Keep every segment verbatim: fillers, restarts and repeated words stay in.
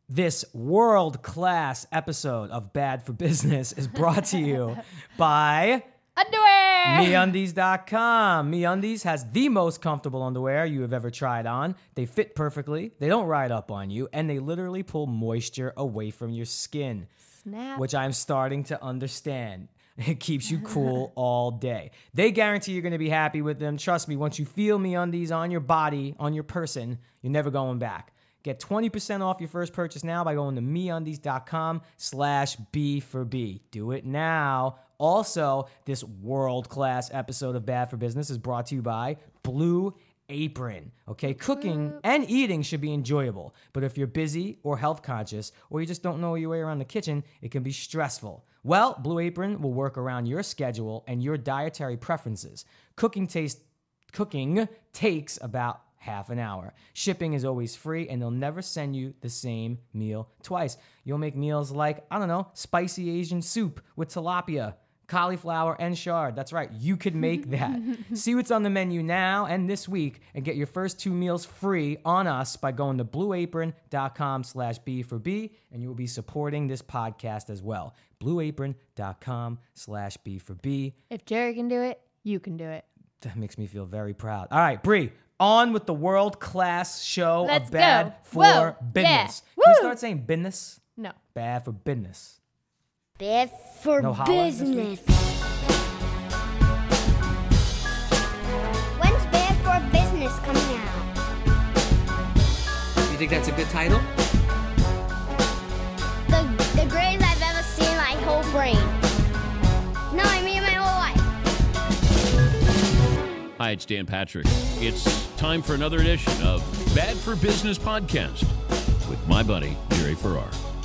This world-class episode of Bad for Business is brought to you by underwear. MeUndies dot com. MeUndies has the most comfortable underwear you have ever tried on. They fit perfectly, they don't ride up on you, and they literally pull moisture away from your skin. Snap. Which I'm starting to understand. It keeps you cool all day. They guarantee you're going to be happy with them. Trust me, once you feel MeUndies on your body, on your person, you're never going back. Get twenty percent off your first purchase now by going to MeUndies dot com slash B for B. Do it now. Also, this world-class episode of Bad for Business is brought to you by Blue Apron. Okay, cooking and eating should be enjoyable, but if you're busy or health conscious or you just don't know your way around the kitchen, it can be stressful. Well, Blue Apron will work around your schedule and your dietary preferences. Cooking taste cooking takes about half an hour. Shipping is always free, and they'll never send you the same meal twice. You'll make meals like, I don't know, spicy Asian soup with tilapia, cauliflower, and chard. That's right, you could make that. See what's on the menu now and this week, and get your first two meals free on us by going to blue apron dot com slash B for B, and you will be supporting this podcast as well. blue apron dot com slash B for B. If Jerry can do it, you can do it. That makes me feel very proud. All right, Bree, on with the world-class show Let's of Bad go. for Whoa. Business. Yeah. Can we Woo. start saying business? No. Bad for business. Bad for No holla this business. When's Bad for Business coming out? You think that's a good title? The the greatest I've ever seen my whole brain. No, I mean my whole life. Hi, it's Dan Patrick. It's time for another edition of Bad for Business Podcast with my buddy, Jerry Farrar.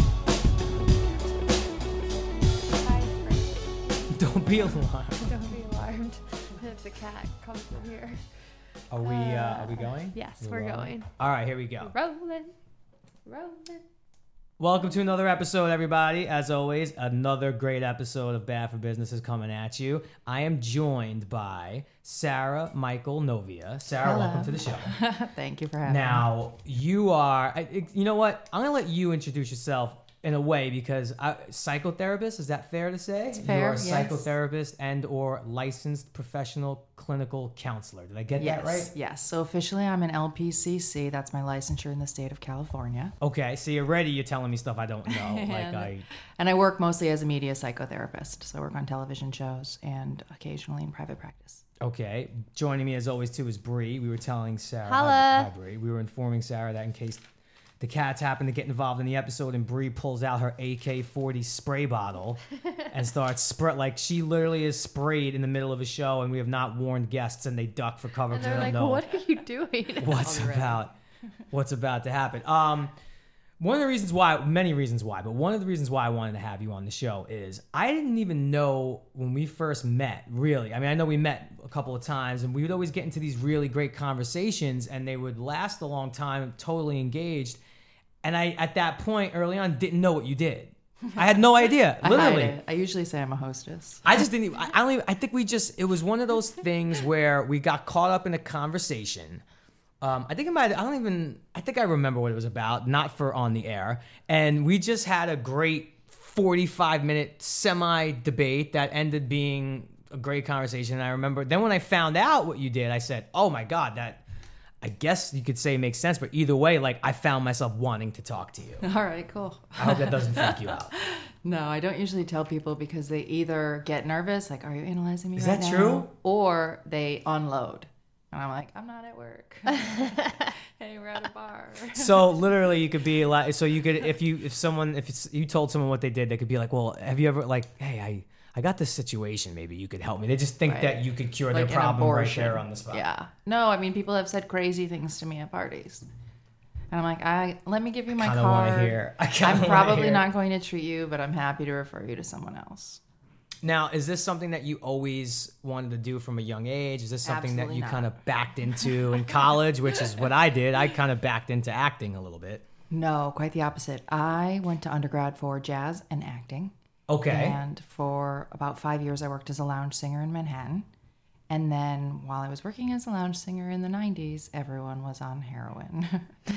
Don't be alarmed. Don't be alarmed if the cat comes in here. Are we, uh, are we going? Yes, we're going. All right, here we go. Rolling. Rolling. Welcome to another episode, everybody. As always, another great episode of Bad for Business is coming at you. I am joined by Sarah Michael Novia. Sarah, Hello. welcome to the show. Thank you for having me. Now, you are, I- you know what? I'm going to let you introduce yourself in a way because I, psychotherapist, is that fair to say? It's fair, You're a yes. psychotherapist and or licensed professional clinical counselor. Did I get Yes, that right? yes. So officially, I'm an L P C C. That's my licensure in the state of California. Okay, so already you're telling me stuff I don't know. like And- I, And I work mostly as a media psychotherapist. So I work on television shows and occasionally in private practice. okay. Joining me as always too is Bree. We were telling Sarah, Holla. Hi, hi Bree. We were informing Sarah that in case the cats happen to get involved in the episode and Bree pulls out her A K forty spray bottle and starts spray like she literally is sprayed in the middle of a show and we have not warned guests and they duck for cover And because they they're don't like, know what are you doing? what's about what's about to happen. Um, one of the reasons why, many reasons why, but one of the reasons why I wanted to have you on the show is I didn't even know when we first met, really. I mean, I know we met a couple of times and we would always get into these really great conversations and they would last a long time, totally engaged. And I, at that point early on, didn't know what you did. I had no idea, I literally. hide it. I usually say I'm a hostess. I just didn't. Even, I I don't. Even, I think we just. It was one of those things where we got caught up in a conversation. Um, I think it might. I don't even. I think I remember what it was about. Not for on the air. And we just had a great forty-five minute semi debate that ended being a great conversation. And I remember. Then when I found out what you did, I said, "Oh my God, that." I guess you could say makes sense, but either way, like I found myself wanting to talk to you. All right, cool. I hope that doesn't freak you out. No, I don't usually tell people because they either get nervous, like, are you analyzing me Is right that now? true? Or they unload. And I'm like, I'm not at work. Hey, we're at a bar. So literally, you could be like, so you could, if you, if someone, if it's, you told someone what they did, they could be like, well, have you ever like, hey, I, I got this situation. Maybe you could help me. They just think Right. that you could cure Like their an problem right abortion. there on the spot. Yeah. No, I mean, people have said crazy things to me at parties. And I'm like, I let me give you my Kinda card. wanna hear. I kinda I'm wanna probably hear. not going to treat you, but I'm happy to refer you to someone else. Now, is this something that you always wanted to do from a young age? Is this something that Absolutely you not. kind of backed into in college, which is what I did? I kind of backed into acting a little bit. No, quite the opposite. I went to undergrad for jazz and acting. Okay. And for about five years, I worked as a lounge singer in Manhattan. And then while I was working as a lounge singer in the nineties, everyone was on heroin.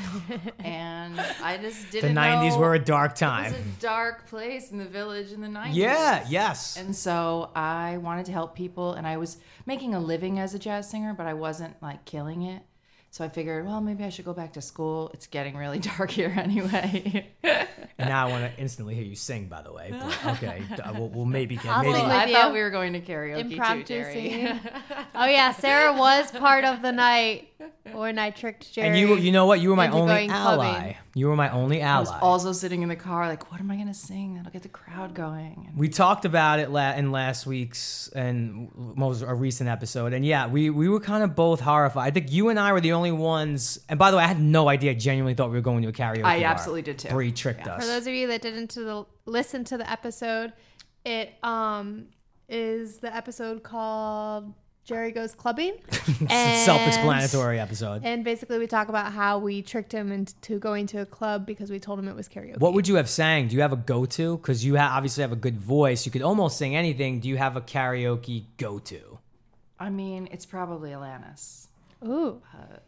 And I just didn't The nineties know were a dark time. It was a dark place in the village in the nineties. Yeah, yes. And so I wanted to help people, and I was making a living as a jazz singer, but I wasn't like killing it. So I figured, well, maybe I should go back to school. It's getting really dark here anyway. And now I want to instantly hear you sing, by the way. But okay, we'll, we'll maybe get I'll maybe. sing with I you. thought we were going to karaoke Impromptu too, Jerry. singing. Oh yeah, Sarah was part of the night when I tricked Jerry. And you, you know what? You were my into only going ally. clubbing. You were my only I was ally. also sitting in the car like, what am I going to sing that'll get the crowd going? And We talked about it la- in last week's and most a recent episode, and yeah, we we were kind of both horrified. I think you and I were the only ones. And by the way, I had no idea. I genuinely thought we were going to a karaoke I bar. absolutely did too. Bree tricked us. For those of you that didn't to the, listen to the episode, it um is the episode called Jerry Goes Clubbing. It's a And- self-explanatory episode. And basically, we talk about how we tricked him into going to a club because we told him it was karaoke. What would you have sang? Do you have a go-to? Because you ha- obviously have a good voice. You could almost sing anything. Do you have a karaoke go-to? I mean, it's probably Alanis. Ooh,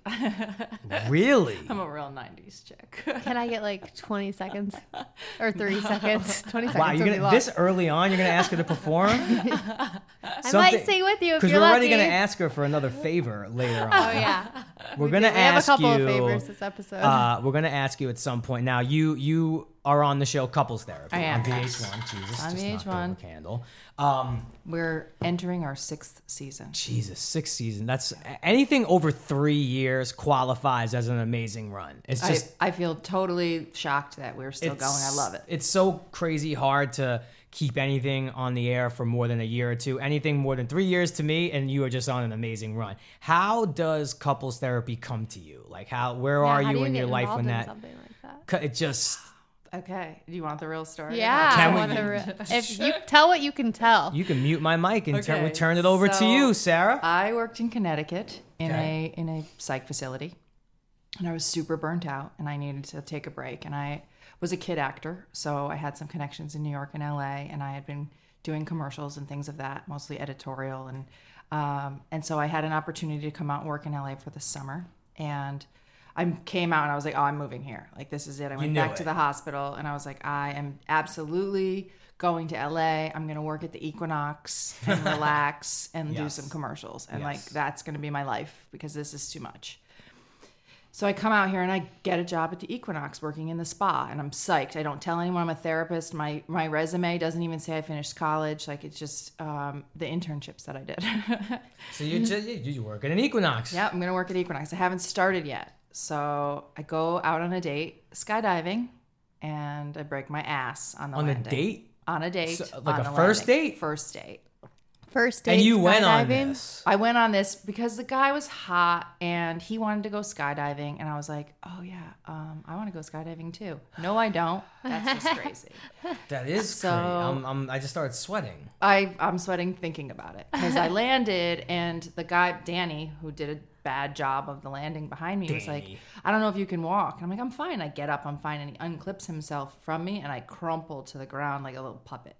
Really? I'm a real nineties chick. can I get like twenty seconds or thirty seconds? Twenty seconds. Wow, you're would be gonna long. this early on. You're gonna ask her to perform? I might sing with you if Because you're we're already lucky. gonna ask her for another favor later on. Oh yeah, We're We gonna do. We have a ask couple you. of favors this episode. Uh, we're gonna ask you at some point. Now, you you are on the show Couples Therapy I am, on V H yes. one. Jesus, On just V H one. knocked over a candle. Um, We're entering our sixth season. Jesus, sixth season. That's anything over three years qualifies as an amazing run. It's just I, I feel totally shocked that we're still going. I love it. It's so crazy hard to keep anything on the air for more than a year or two. Anything more than three years to me, and you are just on an amazing run. How does Couples Therapy come to you? Like, how? Where Yeah, are how do you in get your life involved when in that? something like that? cu- It just. Okay. Do you want the real story? Yeah, Can I we- want the re- if you tell what you can tell. You can mute my mic and turn, we Okay, turn it over to so you, Sarah. I worked in Connecticut in Okay. a in a psych facility, and I was super burnt out, and I needed to take a break. And I was a kid actor, so I had some connections in New York and L A, and I had been doing commercials and things of that, mostly editorial, and um, and so I had an opportunity to come out and work in L A for the summer, and I came out and I was like, oh, I'm moving here. Like, this is it. I went knew back it. to the hospital, and I was like, I am absolutely going to L A. I'm going to work at the Equinox and relax and do Yes. some commercials. And Yes. like, that's going to be my life because this is too much. So I come out here and I get a job at the Equinox working in the spa, and I'm psyched. I don't tell anyone I'm a therapist. My my resume doesn't even say I finished college. Like, it's just um, the internships that I did. So you just you, you work at an Equinox. Yeah, I'm gonna work at Equinox. I haven't started yet. So I go out on a date, skydiving, and I break my ass on the On a landing. date? On a date. So, like on a the first landing. date? First date. First date And you went on skydiving. this. I went on this because the guy was hot and he wanted to go skydiving, and I was like, "Oh yeah, um, I want to go skydiving too." No, I don't. That's just crazy. That is So- crazy. I'm, I'm, I just started sweating. I I'm sweating thinking about it because I landed, and the guy Danny, who did a bad job of the landing behind me, was like, Danny. "I don't know if you can walk." And I'm like, "I'm fine." I get up, I'm fine, and he unclips himself from me, and I crumple to the ground like a little puppet.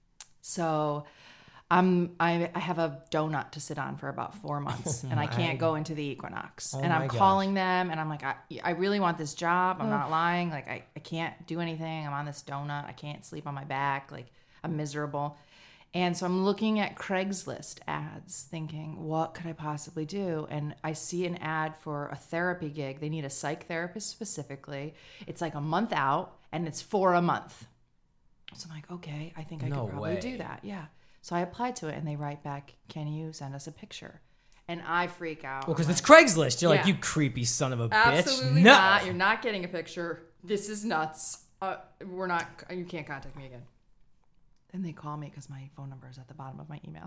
So. I'm, I, I have a donut to sit on for about four months, and I can't go into the Equinox. Oh and my I'm gosh. calling them, and I'm like, I, I really want this job. I'm not lying. Like, I, I can't do anything. I'm on this donut. I can't sleep on my back. Like, I'm miserable. And so I'm looking at Craigslist ads thinking, what could I possibly do? And I see an ad for a therapy gig. They need a psych therapist specifically. It's like a month out, and it's for a month. So I'm like, okay, I think I No could probably way. do that. Yeah. So I applied to it, and they write back, can you send us a picture? And I freak out. Well, because I'm it's Craigslist. You're like, Yeah. you creepy son of a Absolutely bitch. No. not. You're not getting a picture. This is nuts. Uh, we're not. You can't contact me again. Then they call me because my phone number is at the bottom of my email.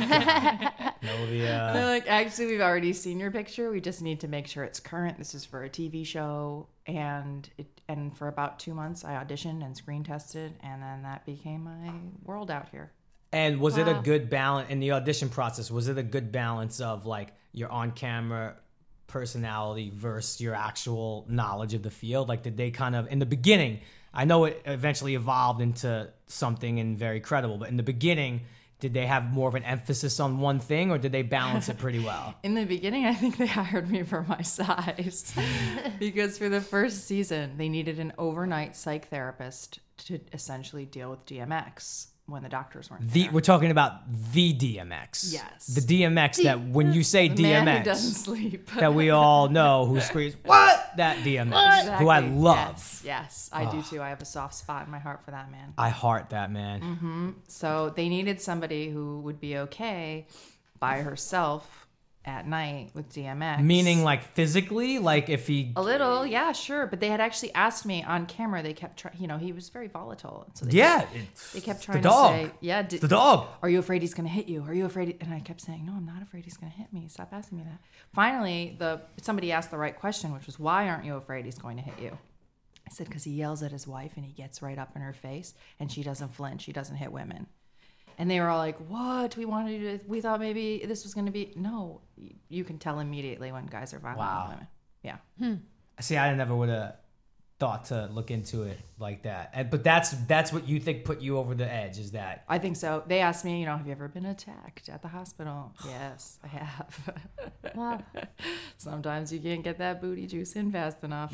No, the, uh, They're like, actually, we've already seen your picture. We just need to make sure it's current. This is for a T V show, and it. And for about two months, I auditioned and screen tested, and then that became my world out here. And was it a good balance in the audition process? Was it a good balance of like your on camera personality versus your actual knowledge of the field? Like, did they kind of, in the beginning, I know it eventually evolved into something and very credible, but in the beginning, Did they have more of an emphasis on one thing, or did they balance it pretty well? In the beginning, I think they hired me for my size because for the first season, they needed an overnight psych therapist to essentially deal with D M X when the doctors weren't The there. we're talking about the D M X. Yes. The D M X that when you say The man who D M X doesn't sleep. that we all know who screams what that D M X who I Exactly. love. Yes, yes, I do too. I have a soft spot in my heart for that man. I heart that man. Mm-hmm. So they needed somebody who would be okay by herself at night with D M X. Meaning like physically, like if he A little, yeah, sure. But they had actually asked me on camera. They kept trying, you know, he was very volatile. So they yeah, kept, it's they kept the trying to dog. say, yeah, did, It's the dog. are you afraid he's going to hit you? Are you afraid? And I kept saying, no, I'm not afraid he's going to hit me. Stop asking me that. Finally, the somebody asked the right question, which was, why aren't you afraid he's going to hit you? I said, because he yells at his wife and he gets right up in her face and she doesn't flinch. She doesn't hit women. And they were all like, what? We wanted you to, we thought maybe this was going to be, no, you can tell immediately when guys are violent Wow. with women. Yeah. See, I never would have thought to look into it like that. And, but that's that's what you think put you over the edge is that I think so. They asked me, you know, have you ever been attacked at the hospital? Yes, I have. Wow. Sometimes you can't get that booty juice in fast enough.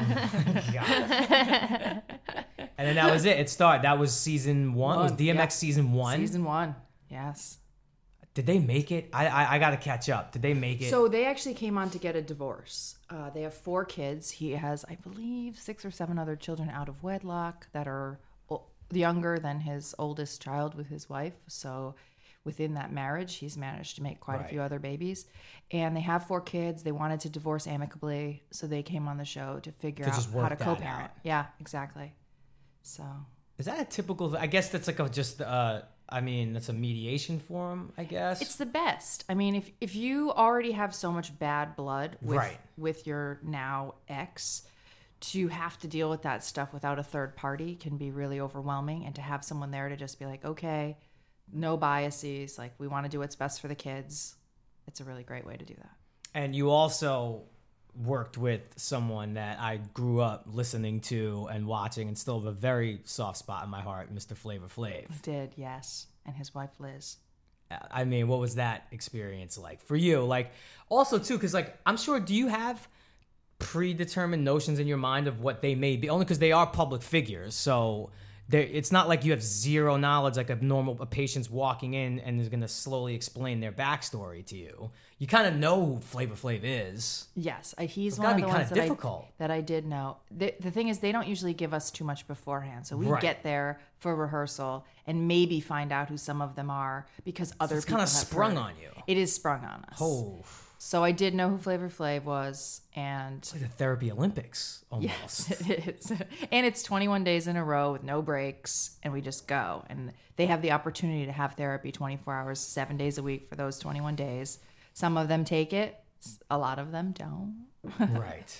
and then that was it. It started. That was season one. It was One, D M X yeah. season one. Season one, yes. Did they make it? I I, I got to catch up. Did they make it? So they actually came on to get a divorce. Uh, they have four kids. He has, I believe, six or seven other children out of wedlock that are o- younger than his oldest child with his wife. So within that marriage, he's managed to make quite Right. a few other babies. And they have four kids. They wanted to divorce amicably, so they came on the show to figure To out just how work to that co-parent. out. Yeah, exactly. So Is that a typical? I guess that's like a just. Uh, I mean, that's a mediation forum. I guess it's the best. I mean, if if you already have so much bad blood with Right. with your now ex, to have to deal with that stuff without a third party can be really overwhelming. And to have someone there to just be like, okay, no biases, like we want to do what's best for the kids, it's a really great way to do that. And you also worked with someone that I grew up listening to and watching, and still have a very soft spot in my heart, Mister Flavor Flav. Did, yes, and his wife Liz. I mean, what was that experience like for you? Like, also too, because like I'm sure, do you have predetermined notions in your mind of what they may be? Only because they are public figures, so there, it's not like you have zero knowledge, like a normal a patient's walking in and is going to slowly explain their backstory to you. You kind of know who Flavor Flav is. Yes, I, he's It's one gotta of be the ones kinda that difficult. I, that I did know. The, the thing is, they don't usually give us too much beforehand. So we Right. get there for rehearsal and maybe find out who some of them are because other it's people kinda have sprung heard. on you. It is sprung on us. Oh, So I did know who Flavor Flav was, and it's like the Therapy Olympics almost. yes, it is. And it's twenty-one days in a row with no breaks, and we just go. And they have the opportunity to have therapy twenty-four hours, seven days a week for those twenty-one days. Some of them take it, a lot of them don't. Right.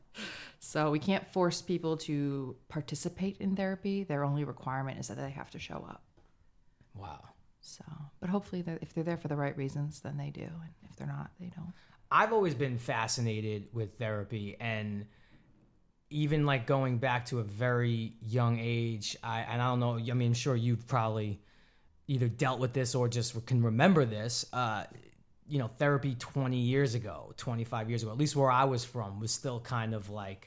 So we can't force people to participate in therapy. Their only requirement is that they have to show up. Wow. So, but hopefully, they're- if they're there for the right reasons, then they do, and if they're not, they don't. I've always been fascinated with therapy, and even like going back to a very young age, I and I don't know. I mean, I'm sure you've probably either dealt with this or just can remember this. Uh, you know, therapy twenty years ago, twenty-five years ago, at least where I was from, was still kind of like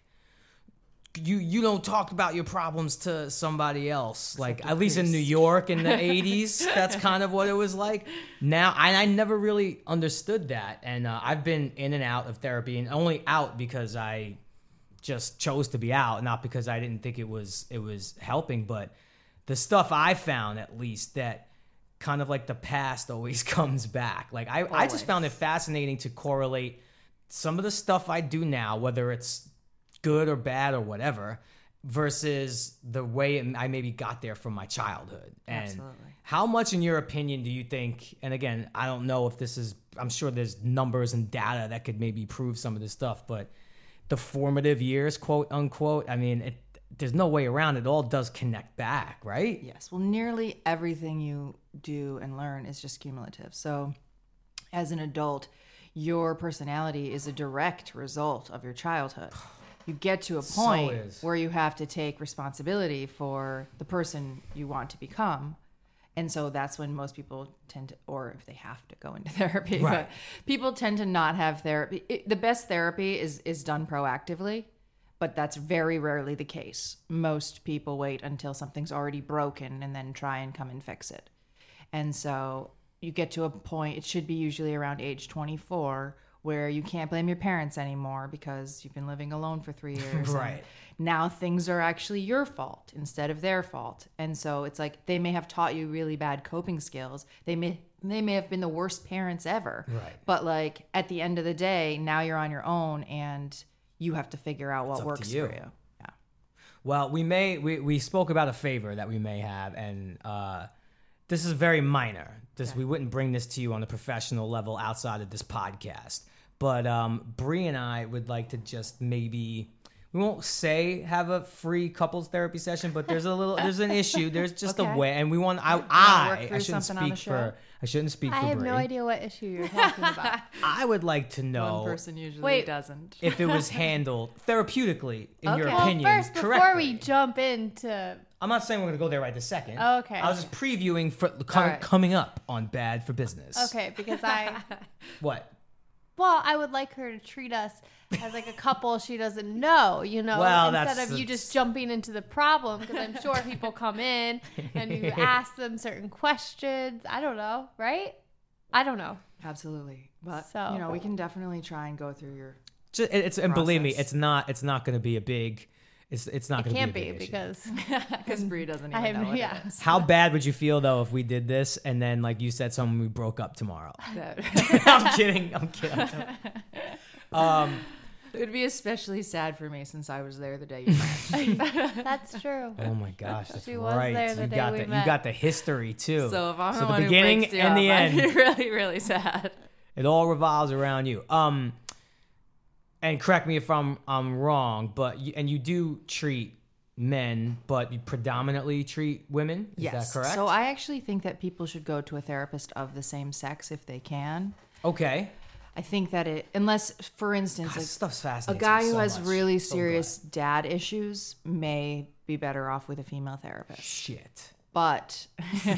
you you don't talk about your problems to somebody else. Like at least in New York in the eighties, that's kind of what it was like. Now, I, I never really understood that, and uh, I've been in and out of therapy, and only out because I just chose to be out, not because I didn't think it was it was helping. But the stuff I found, at least, that kind of like the past always comes back. Like I, I just found it fascinating to correlate some of the stuff I do now, whether it's good or bad or whatever, versus the way it, I maybe got there from my childhood. And Absolutely. how much, in your opinion, do you think, and again, I don't know if this is, I'm sure there's numbers and data that could maybe prove some of this stuff, but the formative years, quote unquote, I mean, it, there's no way around it. It all does connect back, right? Yes. Well, nearly everything you do and learn is just cumulative. So, as an adult, your personality is a direct result of your childhood. You get to a So point is. where you have to take responsibility for the person you want to become. And so that's when most people tend to, or if they have to go into therapy, Right. but people tend to not have therapy. It, the best therapy is, is done proactively, but that's very rarely the case. Most people wait until something's already broken and then try and come and fix it. And so you get to a point, it should be usually around age twenty-four, where you can't blame your parents anymore because you've been living alone for three years. Right. And now things are actually your fault instead of their fault. And so it's like they may have taught you really bad coping skills. They may they may have been the worst parents ever. Right. But like at the end of the day, now you're on your own and you have to figure out what up works to you. for you. Yeah. Well, we may we, we spoke about a favor that we may have, and uh, this is very minor. This we wouldn't bring this to you on a professional level outside of this podcast. But um, Bree and I would like to just maybe, we won't say have a free couples therapy session, but there's a little there's an issue. There's just Okay. a way, and we want I work I, through I shouldn't something on speak the show? for I shouldn't speak I for have Bree. no idea what issue you're talking about. I would like to know One person usually Wait. doesn't. if it was handled therapeutically, in your Okay. Well, opinion, first, before correctly. we jump into, I'm not saying we're gonna go there right this second. Okay. I was just previewing for com- All right. coming up on Bad for Business. okay, because I, What? well, I would like her to treat us as like a couple she doesn't know, you know, Well, instead that's- of you just jumping into the problem, because I'm sure people come in and you ask them certain questions. I don't know, right? I don't know. Absolutely. But, So- you know, we can definitely try and go through your... Just, it's and believe me, Process. it's not. It's not going to be a big. It's it's not It going to can't be a be big issue. because Because Bree doesn't even I have- know what yeah. it is. How bad would you feel though if we did this and then like you said something we broke up tomorrow? That- I'm kidding. I'm kidding. Um. It would be especially sad for me since I was there the day you met. that's true. Oh my gosh, that's She was right. there the you day got we the you met. got the history too. So if I'm So the the one beginning who breaks you and the off, end. I'd be really, really sad. It all revolves around you. Um, and correct me if I'm I'm wrong, but you, and you do treat men, but you predominantly treat women. Is Yes. that correct? So I actually think that people should go to a therapist of the same sex if they can. okay. I think that it, unless, for instance, God, like, this stuff's a fascinating. guy who so has much. really So serious dad issues may be better off with a female glad. therapist. Shit. But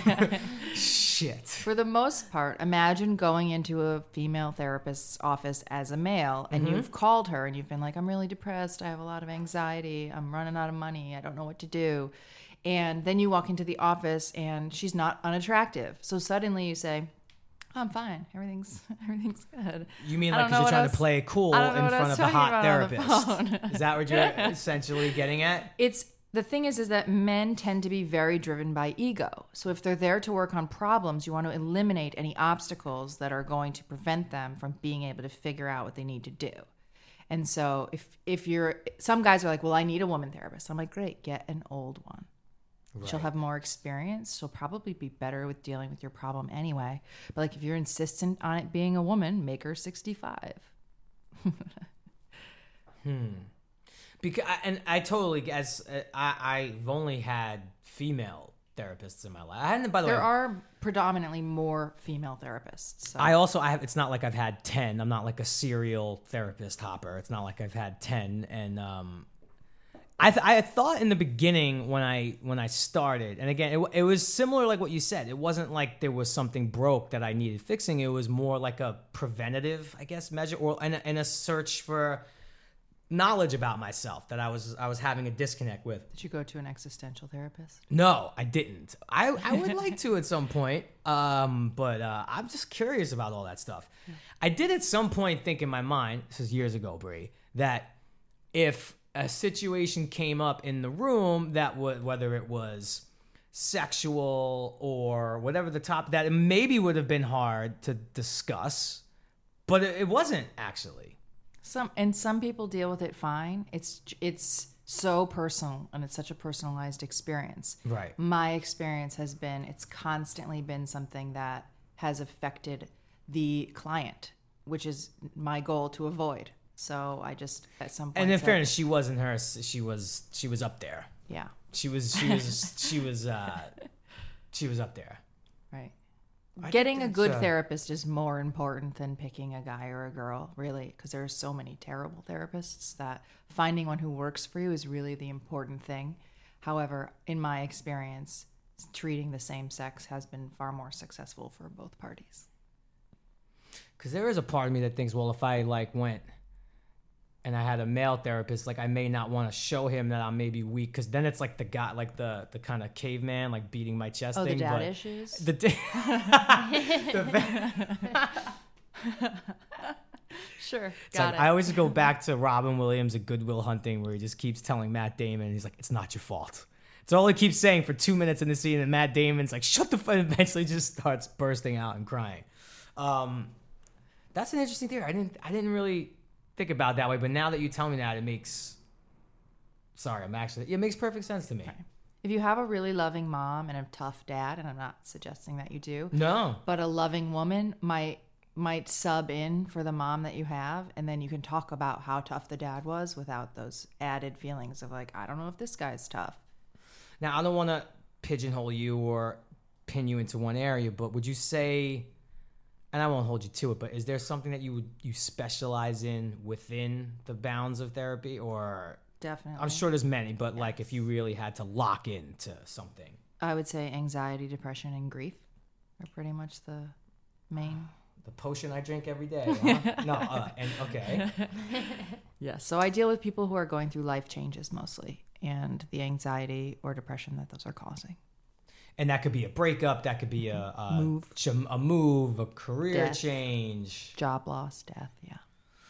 Shit. for the most part, imagine going into a female therapist's office as a male and Mm-hmm. you've called her and you've been like, I'm really depressed. I have a lot of anxiety. I'm running out of money. I don't know what to do. And then you walk into the office and she's not unattractive. So suddenly you say, I'm fine. Everything's everything's good. You mean I like don't because know you're what trying I to was- play it cool I don't know in what I front was of the talking hot about on the therapist? phone. Is that what you're essentially getting at? It's the thing is is that men tend to be very driven by ego. So if they're there to work on problems, you want to eliminate any obstacles that are going to prevent them from being able to figure out what they need to do. And so if if you're some guys are like, well, I need a woman therapist. I'm like, great, get an old one. She'll have more experience. She'll probably be better with dealing with your problem anyway. But like if you're insistent on it being a woman, make her sixty-five. Because and I totally as uh, I I've only had female therapists in my life. I hadn't, by the There way. are predominantly more female therapists. So. I also I have. It's not like I've had ten. I'm not like a serial therapist hopper. It's not like I've had ten. And um, I th- I thought in the beginning when I when I started, and again, it, it was similar like what you said. It wasn't like there was something broke that I needed fixing. It was more like a preventative, I guess, measure, or and a, and a search for knowledge about myself that I was I was having a disconnect with. Did you go to an existential therapist? No, I didn't. I, I would like to at some point, um, but uh, I'm just curious about all that stuff. I did at some point think in my mind, this is years ago, Bree, that if a situation came up in the room that would, whether it was sexual or whatever the top, that it maybe would have been hard to discuss, but it, it wasn't actually. Some and some people deal with it fine. It's it's so personal and it's such a personalized experience. Right. My experience has been it's constantly been something that has affected the client, which is my goal to avoid. So I just at some point And in said, fairness, she wasn't her. She was she was up there. yeah, She was she was she was uh she was up there. right. I Getting a think good so. therapist is more important than picking a guy or a girl, really, because there are so many terrible therapists that finding one who works for you is really the important thing. However, in my experience, treating the same sex has been far more successful for both parties. Because there is a part of me that thinks, well, if I like went and I had a male therapist, like I may not want to show him that I'm maybe weak, because then it's like the guy, like the the kind of caveman, like beating my chest Oh, thing. the dad but issues? The, the Sure. It's Got like, it. I always go back to Robin Williams at Good Will Hunting, where he just keeps telling Matt Damon, he's like, it's not your fault. It's all he keeps saying for two minutes in the scene, and Matt Damon's like, shut the fuck, and eventually just starts bursting out and crying. Um, that's an interesting theory. I didn't, I didn't really think about it that way, but now that you tell me that, it makes, sorry, I'm actually, it makes perfect sense to me. Right. If you have a really loving mom and a tough dad, and I'm not suggesting that you do, No. but a loving woman might might sub in for the mom that you have, and then you can talk about how tough the dad was without those added feelings of like, I don't know if this guy's tough. Now, I don't want to pigeonhole you or pin you into one area, but would you say, and I won't hold you to it, but is there something that you would you specialize in within the bounds of therapy? Or Definitely. I'm sure there's many, but like if you really had to lock into something. I would say anxiety, depression, and grief are pretty much the main. The potion I drink every day. Huh? no, uh, and okay. Yeah, so I deal with people who are going through life changes mostly, and the anxiety or depression that those are causing. And that could be a breakup. That could be a, a Move. a move, a career Death. change. Job loss, death, yeah.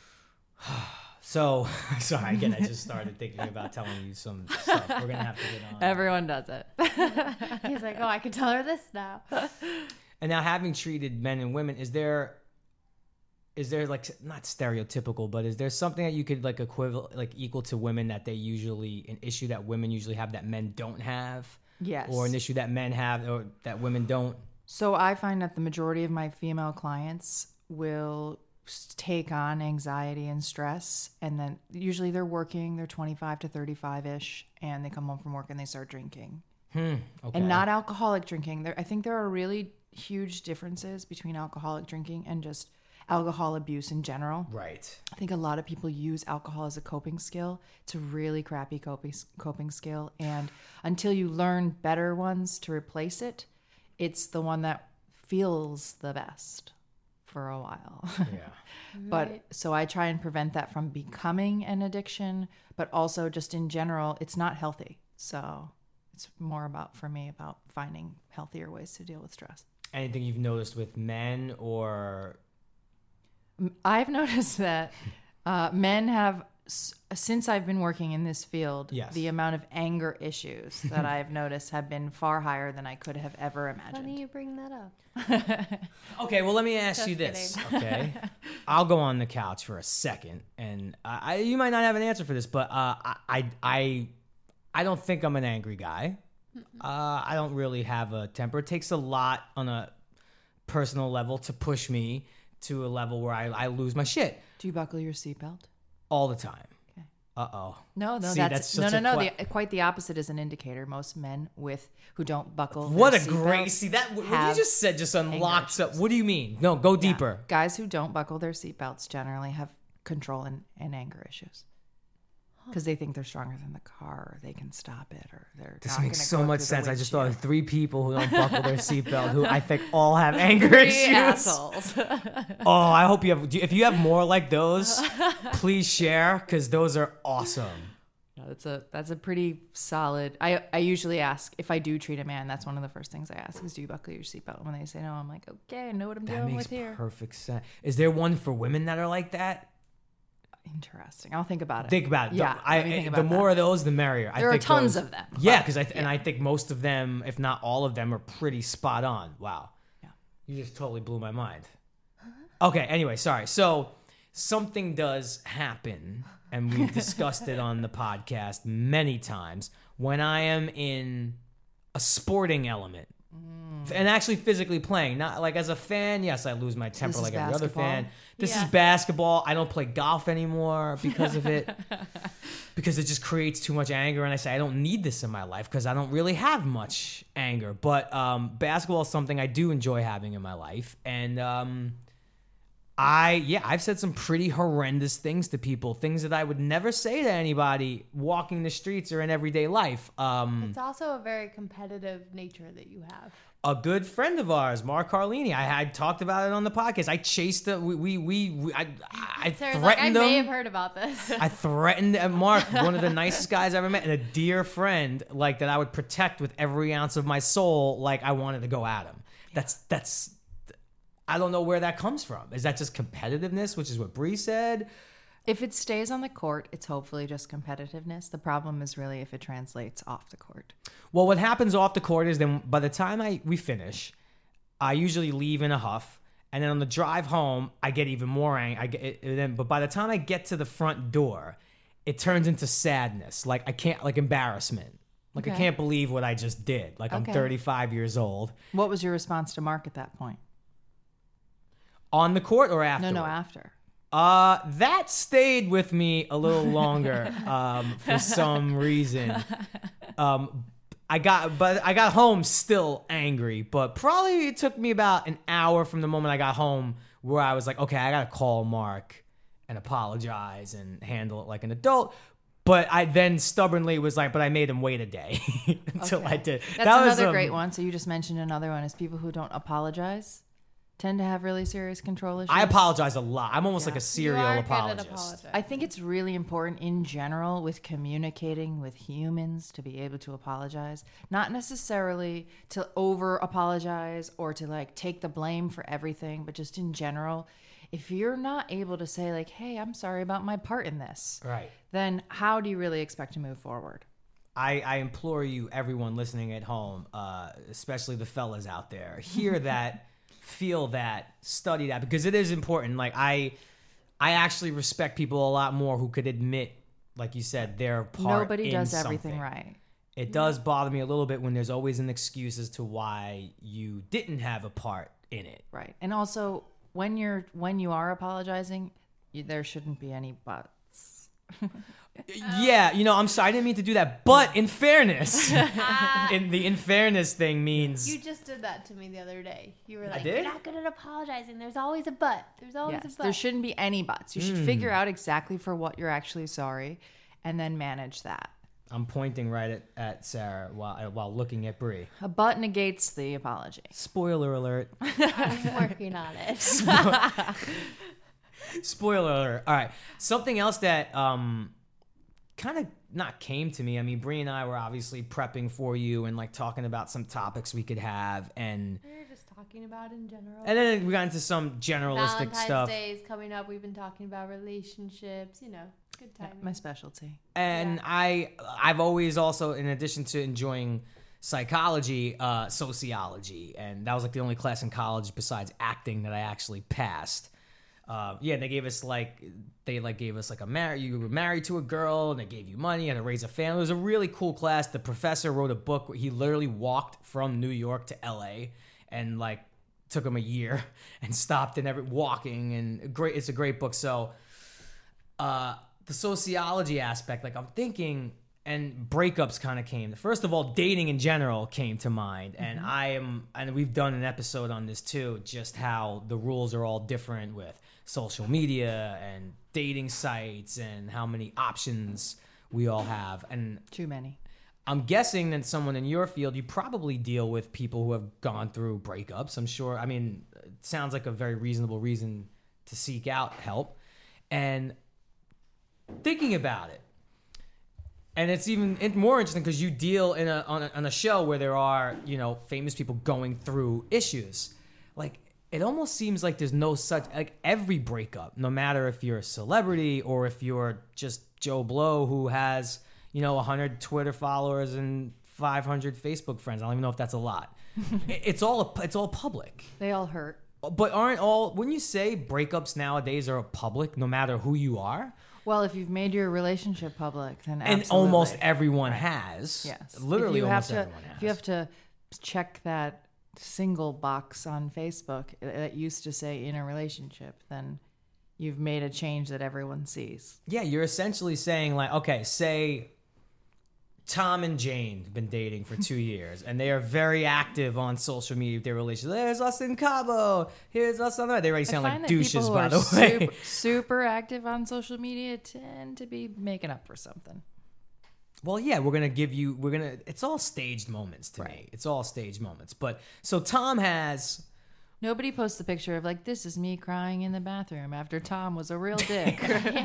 So, sorry, again, I just started thinking about telling you some stuff. We're going to have to get on. Everyone does it. He's like, oh, I can tell her this now. And now, having treated men and women, is there, is there like, not stereotypical, but is there something that you could like equivalent, like equal to women that they usually, an issue that women usually have that men don't have? Yes. Or an issue that men have or that women don't? So I find that the majority of my female clients will take on anxiety and stress, and then usually they're working, they're twenty-five to thirty-five-ish, and they come home from work and they start drinking. Hmm. Okay. And not alcoholic drinking. There, I think there are really huge differences between alcoholic drinking and just alcohol abuse in general. Right. I think a lot of people use alcohol as a coping skill. It's a really crappy coping coping skill, and until you learn better ones to replace it, it's the one that feels the best for a while. Yeah. But Right. so I try and prevent that from becoming an addiction, but also just in general, it's not healthy. So it's more about, for me, about finding healthier ways to deal with stress. Anything you've noticed with men or I've noticed that uh, men have, s- since I've been working in this field, Yes. the amount of anger issues that I've noticed have been far higher than I could have ever Funny imagined. you bring that up. Okay, well, let me ask Just you this, okay? I'll go on the couch for a second, and I, I you might not have an answer for this, but uh, I, I, I, I don't think I'm an angry guy. Uh, I don't really have a temper. It takes a lot on a personal level to push me to a level where I, I lose my shit Do you buckle your seatbelt? all the time. Okay. Uh-oh. No, no, See, that's, that's no, such no, a no. que- The, quite the opposite is an indicator. Most men with who don't buckle. What their a great... seatbelt See, that what you have just said just unlocked anger up. What do you mean? No, go Yeah. deeper. Guys who don't buckle their seatbelts generally have control and, and anger issues because they think they're stronger than the car, or they can stop it, or they're. This not makes gonna so go much through the sense. I just thought of windshield. three people who don't buckle their seatbelt who I think all have anger Three issues. assholes. Oh, I hope you have. do- If you have more like those, please share because those are awesome. No, that's a that's a pretty solid. I I usually ask if I do treat a man. That's one of the first things I ask is, do you buckle your seatbelt? When they say no, I'm like, okay, I know what I'm That dealing makes with here. perfect sense. Is there one for women that are like that? Interesting. I'll think about it. Think about it. Yeah, The- I, let me think the about more that. of those, the merrier. I There are think tons those- of them, Yeah, but- because I th- and yeah. I think most of them, if not all of them, are pretty spot on. Wow. Yeah. You just totally blew my mind. Okay. Anyway, sorry. So something does happen, and we've discussed it on the podcast many times. When I am in a sporting element, and actually physically playing, not like as a fan. Yes, I lose my temper is like every other basketball? fan. This Yeah. is basketball. I don't play golf anymore because of it. Because it just creates too much anger, and I say I don't need this in my life because I don't really have much anger. But um, basketball is something I do enjoy having in my life, and um, I, yeah, I've said some pretty horrendous things to people, things that I would never say to anybody walking the streets or in everyday life. Um, It's also a very competitive nature that you have. a good friend of ours, Mark Carlini, I had talked about it on the podcast. I chased the, we, we, we, we I, I Sarah's threatened like, I him. may have heard about this. I threatened uh, Mark, one of the nicest guys I ever met, and a dear friend, like that I would protect with every ounce of my soul, like I wanted to go at him. That's that's. I don't know where that comes from. Is that just competitiveness, which is what Bree said? If it stays on the court, it's hopefully just competitiveness. The problem is really if it translates off the court. Well, what happens off the court is then by the time I we finish, I usually leave in a huff, and then on the drive home, I get even more angry. I get it, then, but by the time I get to the front door, it turns into sadness, like I can't, like embarrassment, like I Okay. can't believe what I just did. Like I'm Okay. thirty-five years old. What was your response to Mark at that point? On the court or after? No, no, after. Uh, that stayed with me a little longer um, for some reason. Um, I got, but I got home still angry. But probably it took me about an hour from the moment I got home where I was like, okay, I gotta call Mark and apologize and handle it like an adult. But I then stubbornly was like, but I made him wait a day until Okay. I did. That's That was, another um, great one. So you just mentioned another one is people who don't apologize tend to have really serious control issues. I apologize a lot. I'm almost like a You serial are good at apologist. apologizing. I think it's really important in general with communicating with humans to be able to apologize. Not necessarily to over apologize or to like take the blame for everything, but just in general. If you're not able to say like, hey, I'm sorry about my part in this, Right. then how do you really expect to move forward? I, I implore you, everyone listening at home, uh, especially the fellas out there, hear that, feel that, study that, because it is important. Like I, I actually respect people a lot more who could admit, like you said, their part. Nobody in does everything something. right. It does bother me a little bit when there's always an excuse as to why you didn't have a part in it. Right. And also when you're when you are apologizing, you, there shouldn't be any buts. Yeah, you know, I'm sorry, I didn't mean to do that. But in fairness, in the in fairness thing means You just did that to me the other day. You were like, did? you're not good at apologizing. There's always a but. There's always Yes, a but. there shouldn't be any buts. You should Hmm. figure out exactly for what you're actually sorry and then manage that. I'm pointing right at, at Sarah while while looking at Bree. A but negates the apology. Spoiler alert. I'm working on it. Spoiler alert. All right. Something else that um kind of not came to me. I mean, Bree and I were obviously prepping for you and like talking about some topics we could have, and We were just talking about in general. and then we got into some generalistic Valentine's stuff. Day is coming up. We've been talking about relationships. You know, good Yeah, timing. my specialty. And Yeah. I I've always also, in addition to enjoying psychology, uh, sociology, and that was like the only class in college besides acting that I actually passed. Uh, yeah, they gave us like they like gave us like a marry you were married to a girl and they gave you money and to raise a family. It was a really cool class. The professor wrote a book where he literally walked from New York to L A and like took him a year and stopped and every walking and great. It's a great book. So uh, the sociology aspect, like I'm thinking, and breakups kind of came. First of all, dating in general came to mind, and I am, and we've done an episode on this too, just how the rules are all different with social media and dating sites and how many options we all have. And Too many. I'm guessing that someone in your field, you probably deal with people who have gone through breakups. I'm sure. I mean, it sounds like a very reasonable reason to seek out help. And thinking about it, and it's even more interesting because you deal in a on, a on a show where there are, you know, famous people going through issues. Like, it almost seems like there's no such, like every breakup, no matter if you're a celebrity or if you're just Joe Blow who has, you know, one hundred Twitter followers and five hundred Facebook friends. I don't even know if that's a lot. It- it's all it's all public. They all hurt. But aren't all, wouldn't you say breakups nowadays are public no matter who you are? Well, if you've made your relationship public, then And absolutely. almost everyone has. Yes. Literally if you almost have to, everyone has. If you have to check that single box on Facebook that used to say in a relationship, then you've made a change that everyone sees. Yeah, you're essentially saying like, okay, say Tom and Jane have been dating for two years, and they are very active on social media with their relationship. There's us in Cabo. Here's us on that. They already sound I like find that douches, people who by are the way. Super, super active on social media tend to be making up for something. Well, yeah, we're gonna give you. We're gonna. It's all staged moments to Right. me. It's all staged moments. But so Tom has. Nobody posts a picture of like, this is me crying in the bathroom after Tom was a real dick.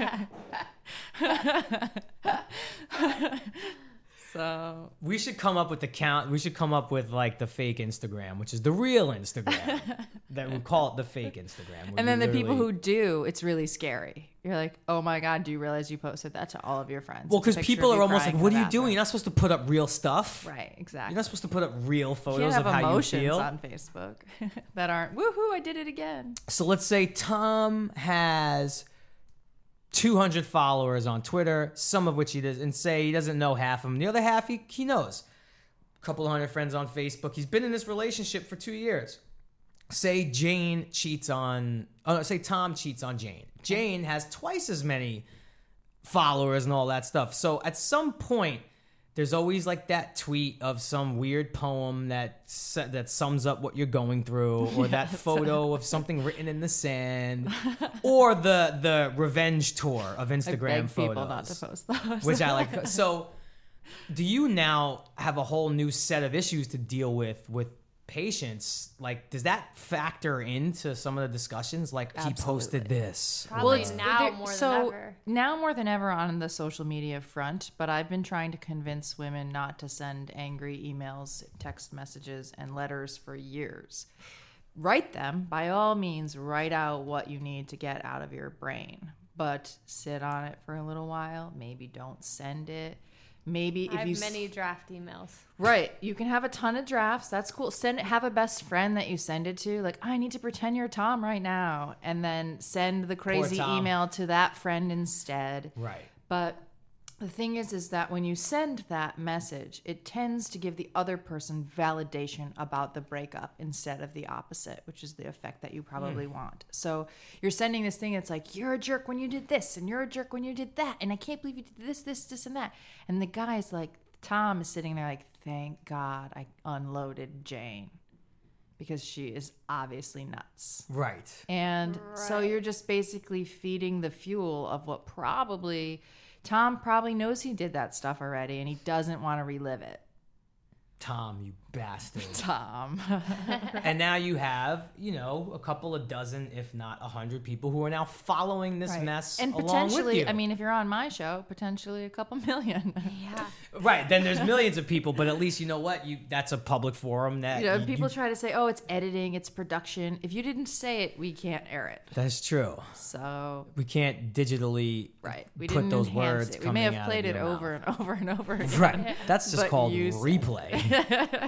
So We should come up with the count. We should come up with like the fake Instagram, which is the real Instagram. That we call it the fake Instagram. where and then you the people literally- who do, it's really scary. You're like, oh my God, do you realize you posted that to all of your friends? Well, It's a because picture people of are you almost crying like, in "What the are you doing? You're bathroom." not supposed to put up real stuff. Right, exactly. You're not supposed to put up real You photos can't of have how you emotions feel." on Facebook that aren't, woohoo, I did it again. So let's say Tom has two hundred followers on Twitter, some of which he does, and say he doesn't know half of them. The other half he, he knows. A couple of hundred friends on Facebook. He's been in this relationship for two years. Say Jane cheats on, oh, say Tom cheats on Jane. Jane has twice as many followers and all that stuff. So at some point, there's always like that tweet of some weird poem that su- that sums up what you're going through, or that photo of something written in the sand, or the the revenge tour of I Instagram beg photos, people not to post those. which I like. So, do you now have a whole new set of issues to deal with with patients? Like, does that factor into some of the discussions? Like, he posted Absolutely. this. Probably it's- now there- more so than ever. now more than ever on the social media front, but I've been trying to convince women not to send angry emails, text messages, and letters for years. Write them. By all means, write out what you need to get out of your brain, but sit on it for a little while. Maybe don't send it. Maybe I if have you s- many draft emails. Right. You can have a ton of drafts. That's cool. Send it, have a best friend that you send it to. Like, I need to pretend you're Tom right now. And then send the crazy Tom. email to that friend instead. Right. But the thing is, is that when you send that message, it tends to give the other person validation about the breakup instead of the opposite, which is the effect that you probably want. So you're sending this thing that's like, you're a jerk when you did this, and you're a jerk when you did that, and I can't believe you did this, this, this, and that. And the guy's like, Tom is sitting there like, thank God I unloaded Jane, because she is obviously nuts. Right. And so Right. you're just basically feeding the fuel of what probably Tom probably knows he did that stuff already and he doesn't want to relive it. Tom, you bastard. Tom. And now you have, you know, a couple of dozen, if not a hundred people who are now following this Right. mess And along with potentially, you. I mean, if you're on my show, potentially a couple million. Yeah. right. Then there's millions of people, but at least you know what? You that's a public forum that You know, you- people try to say, oh, it's editing, it's production. If you didn't say it, we can't air it. That's true. So, We can't digitally right. We put didn't those enhance words it. We may coming have out played of it your over mouth. and over and over again. Right. That's just But called you said- replay.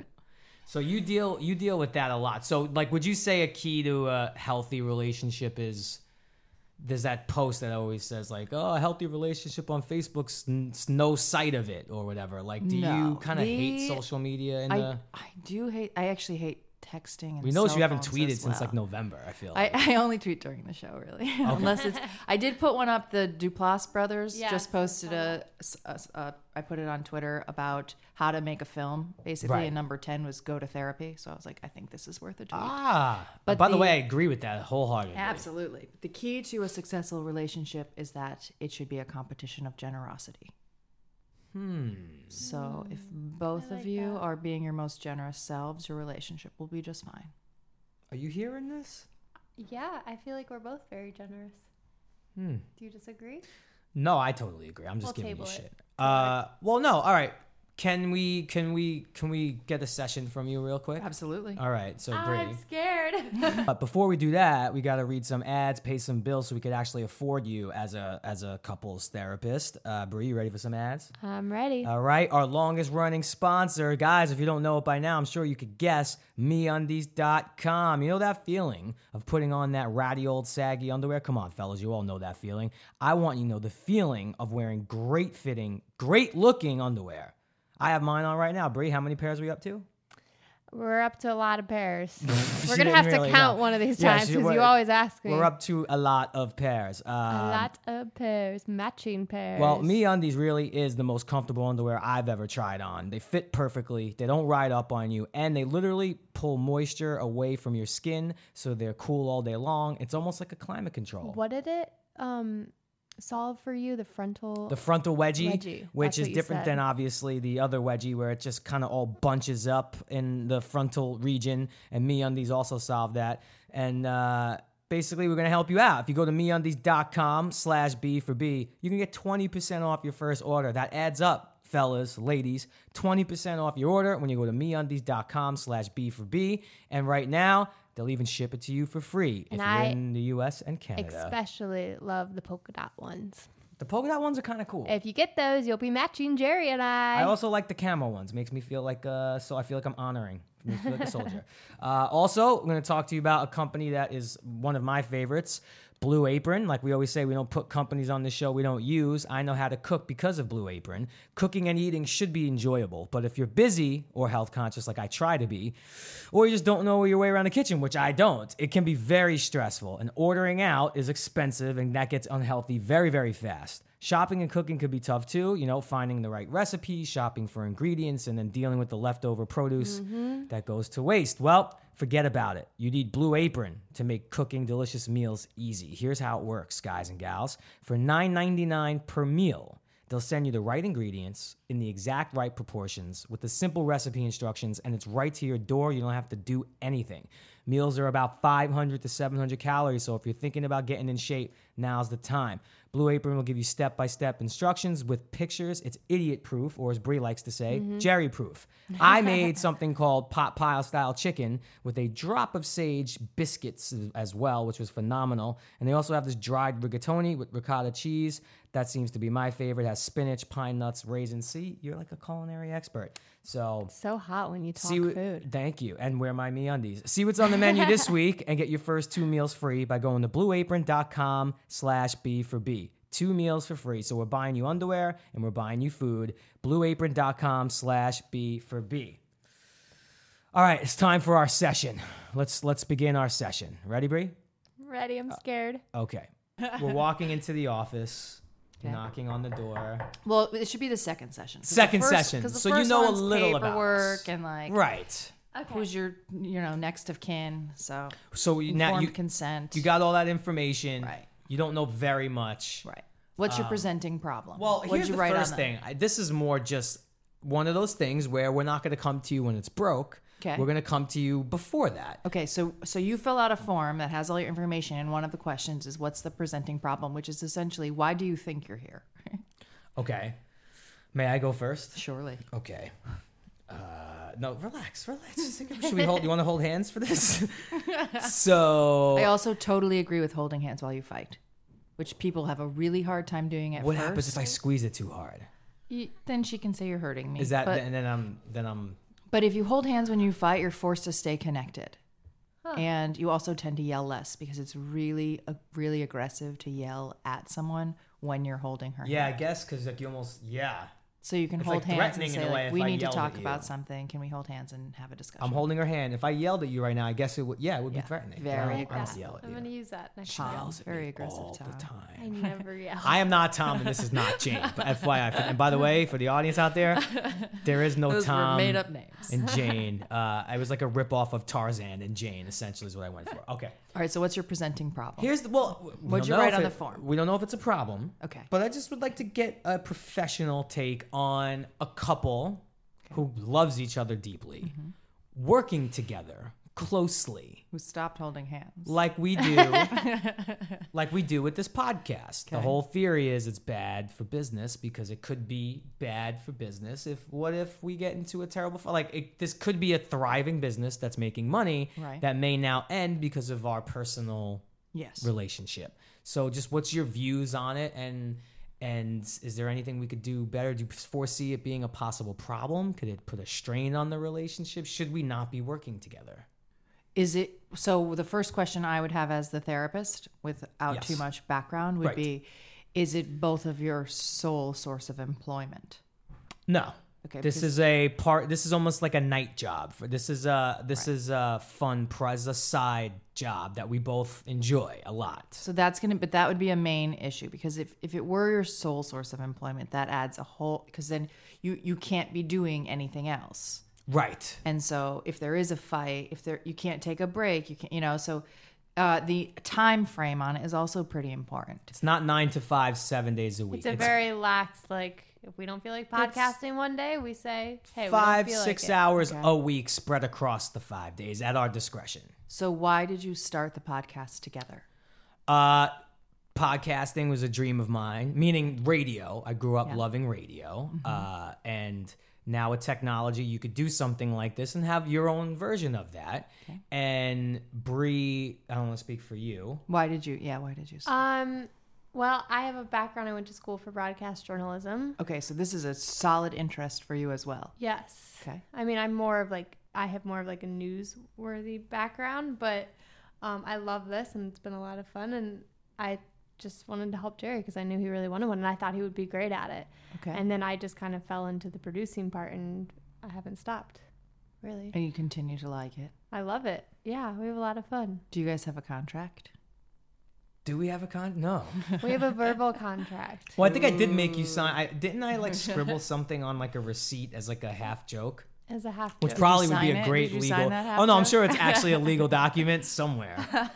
So you deal you deal with that a lot. So like, would you say a key to a healthy relationship is there's that post that always says like, oh, a healthy relationship on Facebook's n- no sight of it or whatever. Like, do you No. kind of hate The- social media? In I, the I do hate, I actually hate texting. And we noticed cell you haven't phones tweeted as since well. like November. I feel I, like. I only tweet during the show, really. Unless it's. I did put one up. The Duplass brothers Yes, just posted I a, a, a. I put it on Twitter about how to make a film. Basically, Right. and number ten was go to therapy. So I was like, I think this is worth a tweet. ah, But by the, the- way, I agree with that wholeheartedly. Absolutely. The key to a successful relationship is that it should be a competition of generosity. Hmm. So if both I like of you that. are being your most generous selves, your relationship will be just fine. Are you hearing this? Yeah, I feel like we're both very generous. Hmm. Do you disagree? No, I totally agree. I'm just We'll giving you table it. shit. Uh, well, no. All right. Can we can we can we get a session from you real quick? Absolutely. All right. So Bree. I'm scared. But before we do that, we got to read some ads, pay some bills, so we could actually afford you as a as a couples therapist. Uh, Bree, you ready for some ads? I'm ready. All right, our longest running sponsor, guys. If you don't know it by now, I'm sure you could guess. me undies dot com. You know that feeling of putting on that ratty old saggy underwear? Come on, fellas, you all know that feeling. I want you to know the feeling of wearing great fitting, great looking underwear. I have mine on right now. Bree, how many pairs are we up to? We're up to a lot of pairs. She We're gonna didn't have really to count know. one of these Yeah, times she- because we're- you always ask me. We're up to a lot of pairs. Um, a lot of pairs, matching pairs. Well, MeUndies really is the most comfortable underwear I've ever tried on. They fit perfectly. They don't ride up on you, and they literally pull moisture away from your skin, so they're cool all day long. It's almost like a climate control. What did it um solve for you? The frontal. The frontal wedgie, Wedgie, which that's is what you different said. than obviously the other wedgie where it just kind of all bunches up in the frontal region, and MeUndies also solve that. And uh, basically, we're going to help you out. If you go to MeUndies.com slash B for B, you can get twenty percent off your first order. That adds up, fellas, ladies. twenty percent off your order when you go to MeUndies.com slash B for B. And right now, they'll even ship it to you for free if And you're I in the U S and Canada. especially love the polka dot ones. The polka dot ones are kind of cool. If you get those, you'll be matching Jerry and I. I also like the camo ones. Makes me feel like uh, so I feel like I'm honoring. Makes me feel like a soldier. Uh, also, I'm going to talk to you about a company that is one of my favorites, Blue Apron. Like we always say, we don't put companies on the show we don't use. I know how to cook because of Blue Apron. Cooking and eating should be enjoyable, but if you're busy or health conscious, like I try to be, or you just don't know your way around the kitchen, which I don't, it can be very stressful. And ordering out is expensive, and that gets unhealthy very, very fast. Shopping and cooking could be tough too, you know, finding the right recipes, shopping for ingredients, and then dealing with the leftover produce Mm-hmm. that goes to waste. Well, forget about it. You need Blue Apron to make cooking delicious meals easy. Here's how it works, guys and gals. For nine ninety-nine per meal, they'll send you the right ingredients in the exact right proportions with the simple recipe instructions, and it's right to your door. You don't have to do anything. Meals are about five hundred to seven hundred calories, so if you're thinking about getting in shape, now's the time. Blue Apron will give you step-by-step instructions with pictures. It's idiot-proof, or as Brie likes to say, Jerry-proof. I made something called pot pile-style chicken with a drop of sage biscuits as well, which was phenomenal. And they also have this dried rigatoni with ricotta cheese. That seems to be my favorite. It has spinach, pine nuts, raisins. See, you're like a culinary expert. So so hot when you talk See what, food. Thank you. And wear my MeUndies. See what's on the menu this week and get your first two meals free by going to blueapron.com slash B for B. Two meals for free. So we're buying you underwear and we're buying you food. blueapron.com slash B for B. All right, it's time for our session. Let's let's begin our session. Ready, Bree? Ready? I'm scared. Okay. We're walking into the office, Okay. knocking on the door. Well, it should be the second session. 'Cause the Second first- session. 'cause the So you first know a one's little about paperwork us. and like Right. Okay. who's your you know next of kin. So So you, now informed you, consent. you got all that information. Right. You don't know very much. right. What's your presenting problem? Um, Well, What'd here's you the write first on thing. I, this is more just one of those things where we're not going to come to you when it's broke. Okay. We're going to come to you before that. Okay, so so you fill out a form that has all your information, and one of the questions is what's the presenting problem, which is essentially why do you think you're here? Okay. May I go first? Surely. Okay. Uh, no, relax, relax. Just think- Should we hold? You want to hold hands for this? so, I also totally agree with holding hands while you fight, which people have a really hard time doing at what first. happens if I squeeze it too hard? You- then she can say you're hurting me. Is that But, and then I'm then I'm but if you hold hands when you fight, you're forced to stay connected. And you also tend to yell less because it's really, uh, really aggressive to yell at someone when you're holding her yeah, I hand. guess because like you almost yeah. So you can It's hold like hands and threatening in say, a way like, if we I need to yelled talk at about you. something. Can we hold hands and have a discussion? I'm holding her hand. If I yelled at you right now, I guess it would yeah it would Yeah, be threatening. very I don't, I aggressive. don't yell at I'm you. gonna use that next She time. yells at Very me aggressive all Tom. the I time. never yell. I am not Tom, and this is not Jane. But F Y I. And by the way, for the audience out there, there is no Those Tom were made up names. and Jane. Uh, I was like a ripoff of Tarzan and Jane. Essentially, is what I went for. Okay. All right, so what's your presenting problem? Here's the well. we What'd don't you know write if on it- the form? We don't know if it's a problem. Okay. But I just would like to get a professional take on a couple who loves each other deeply, Mm-hmm. working together closely. Who stopped holding hands? Like we do, like we do with this podcast. The Okay. whole theory is it's bad for business because it could be bad for business. If what if we get into a terrible like it, this could be a thriving business that's making money Right. that may now end because of our personal Yes. relationship. So just what's your views on it, and and is there anything we could do better? Do you foresee it being a possible problem? Could it put a strain on the relationship? Should we not be working together? Is it so? The first question I would have as the therapist, without Yes. too much background, would Right. be: is it both of your sole source of employment? No. Okay. This because- is a part. This is almost like a night job. For this is a this is a fun prize, a side job that we both enjoy a lot. So that's gonna, but that would be a main issue because if, if it were your sole source of employment, that adds a whole, because then you you can't be doing anything else. Right. And so if there is a fight, if there you can't take a break, you can you know so uh, the time frame on it is also pretty important. It's not nine to five, seven days a week. It's a very lax, like, if we don't feel like podcasting one day, we say, hey, five, we don't feel six like it. hours Okay. a week spread across the five days at our discretion. So why did you start the podcast together? Uh, podcasting was a dream of mine, meaning radio. I grew up Yeah. loving radio. Uh, and now with technology, you could do something like this and have your own version of that. Okay. And Bree, I don't want to speak for you. Why did you? Yeah, why did you? Start? Um, well, I have a background. I went to school for broadcast journalism. Okay, so this is a solid interest for you as well. Yes. Okay. I mean, I'm more of like, I have more of like a newsworthy background, but um, I love this and it's been a lot of fun. And I just wanted to help Jerry because I knew he really wanted one and I thought he would be great at it. Okay. And then I just kind of fell into the producing part and I haven't stopped, really. And you continue to like it. I love it. Yeah, we have a lot of fun. Do you guys have a contract? Do we have a con? No. We have a verbal contract. Well, I think I did make you sign. I, didn't I like scribble something on like a receipt as like a half joke? As a half Which joke. probably would be sign a it? great Did you legal. sign that half Oh no, I'm joke? sure it's actually a legal document somewhere.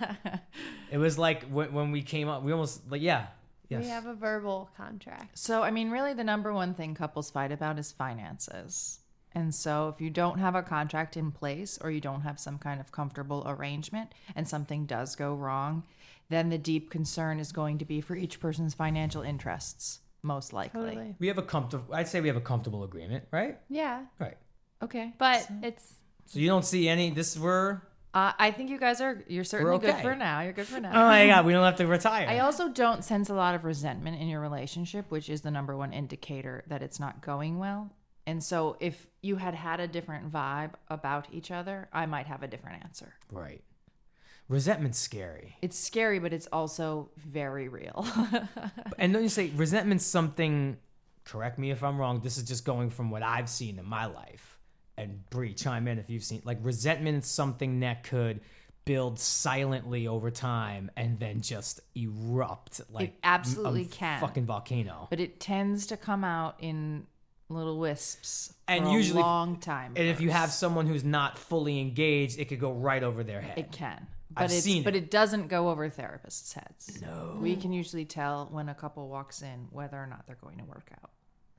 It was like when, when we came up, we almost like yeah, yes. We have a verbal contract. So, I mean, really, the number one thing couples fight about is finances. And so, if you don't have a contract in place or you don't have some kind of comfortable arrangement and something does go wrong, then the deep concern is going to be for each person's financial interests, most likely. Totally. We have a comfortable. I'd say we have a comfortable agreement, right? Yeah. Right. Okay. But So, it's So you don't see any. This we're. uh, I think you guys are, you're certainly okay. good for now. You're good for now. Oh my god, we don't have to retire. I also don't sense a lot of resentment in your relationship, which is the number one indicator that it's not going well. And so if you had had a different vibe about each other, I might have a different answer. right. Resentment's scary. It's scary, but it's also very real. And don't you say resentment's something? Correct me if I'm wrong. This is just going from what I've seen in my life. And Bree, chime in if you've seen. Like resentment is something that could build silently over time and then just erupt like absolutely a can. fucking volcano. But it tends to come out in little wisps And for usually- a long time. And if you have first. someone who's not fully engaged, it could go right over their head. It can. But I've it's, seen but it. it doesn't go over therapists' heads. No. We can usually tell when a couple walks in whether or not they're going to work out.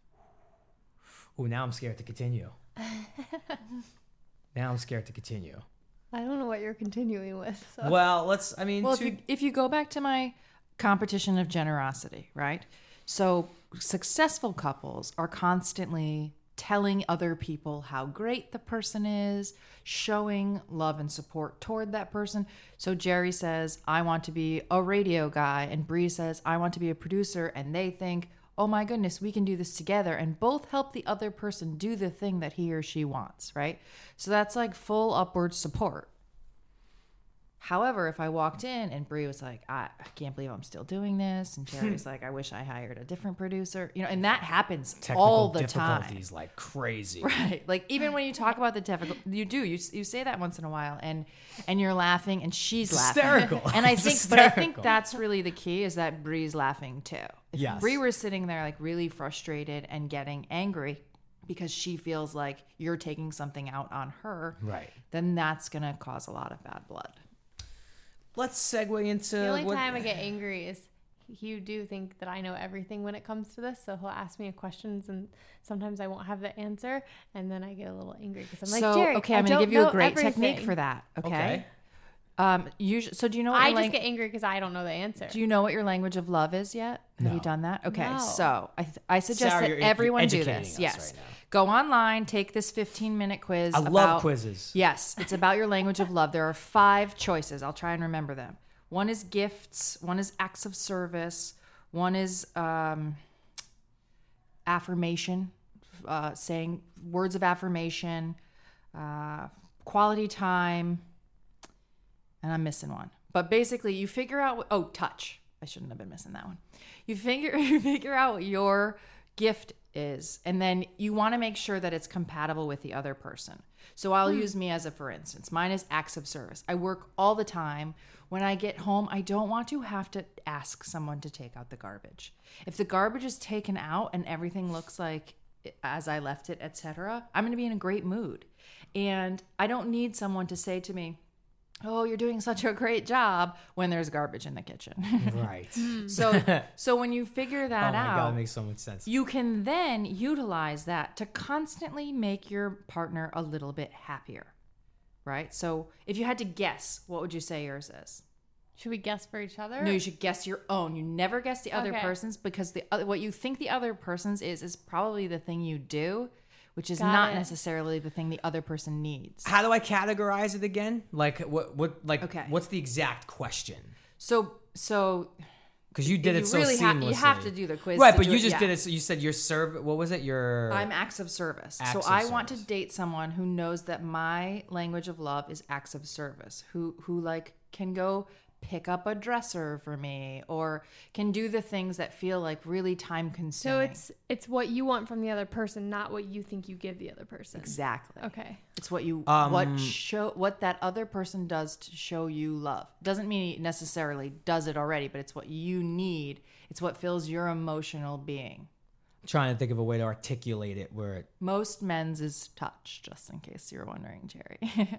Oh, now I'm scared to continue. Now I'm scared to continue. I don't know what you're continuing with. So. Well, let's. I mean, Well, if two- you, if you go back to my competition of generosity, right? So successful couples are constantly telling other people how great the person is, showing love and support toward that person. So Jerry says, I want to be a radio guy. And Bree says, I want to be a producer. And they think, oh my goodness, we can do this together. And both help the other person do the thing that he or she wants, right? So that's like full upward support. However, if I walked in and Bree was like, I, I can't believe I'm still doing this. And Jerry's like, I wish I hired a different producer. You know, and that happens technical all the time. difficulties like crazy. Right. Like even when you talk about the difficult, you do, you, you say that once in a while and, and you're laughing and she's It's laughing. hysterical. And I It's think, but I think hysterical. that's really the key is that Bree's laughing too. If Yes. Bree were sitting there like really frustrated and getting angry because she feels like you're taking something out on her, Right. then that's going to cause a lot of bad blood. Let's segue into The only what- time I get angry is you do think that I know everything when it comes to this. So he'll ask me questions and sometimes I won't have the answer. And then I get a little angry because I'm so, like, Jerry, okay, I I'm going don't to give you know a great everything. technique for that. Okay. Okay. Um, usually, so do you know what I your just lang- get angry because I don't know the answer. do you know what your language of love is yet? Have you No. done that? Okay. No. So I, th- I suggest Sarah, that you're- everyone you're do educating this. us Yes. right now. Go online, take this fifteen minute quiz. I about, love quizzes. Yes. It's about your language of love. There are five choices. I'll try and remember them. One is gifts. One is acts of service. One is um, affirmation, uh, saying words of affirmation, uh, quality time, and I'm missing one. But basically, you figure out what, oh, touch. I shouldn't have been missing that one. You figure you figure out what your gift is, and then you want to make sure that it's compatible with the other person. So I'll use me as a for instance. Mine is acts of service. I work all the time. When I get home, I don't want to have to ask someone to take out the garbage. If the garbage is taken out and everything looks like as I left it, et cetera, I'm going to be in a great mood. And I don't need someone to say to me, oh, you're doing such a great job when there's garbage in the kitchen. Right. so so when you figure that Oh my out, God, it makes so much sense. you can then utilize that to constantly make your partner a little bit happier, right? So if you had to guess, what would you say yours is? Should we guess for each other? No, you should guess your own. You never guess the other Okay. person's, because the other, what you think the other person's is is probably the thing you do, which is Got not it. necessarily the thing the other person needs. How do I categorize it again? Like what? What? Like Okay. what's the exact question? So so Because you did you it so really seamlessly. ha- you have to do the quiz, right? to But do you it, just yeah. did it. So you said your serve. What was it? Your I'm acts of service. Acts so of I want to service. date someone who knows that my language of love is acts of service, who who like can go pick up a dresser for me, or can do the things that feel like really time consuming. So it's it's what you want from the other person, not what you think you give the other person. exactly. Okay. It's what you Um, what show what that other person does to show you love. Doesn't mean he necessarily does it already, but it's what you need. It's what fills your emotional being. trying to think of a way to articulate it where it. Most men's is touch, just in case you're wondering, Jerry.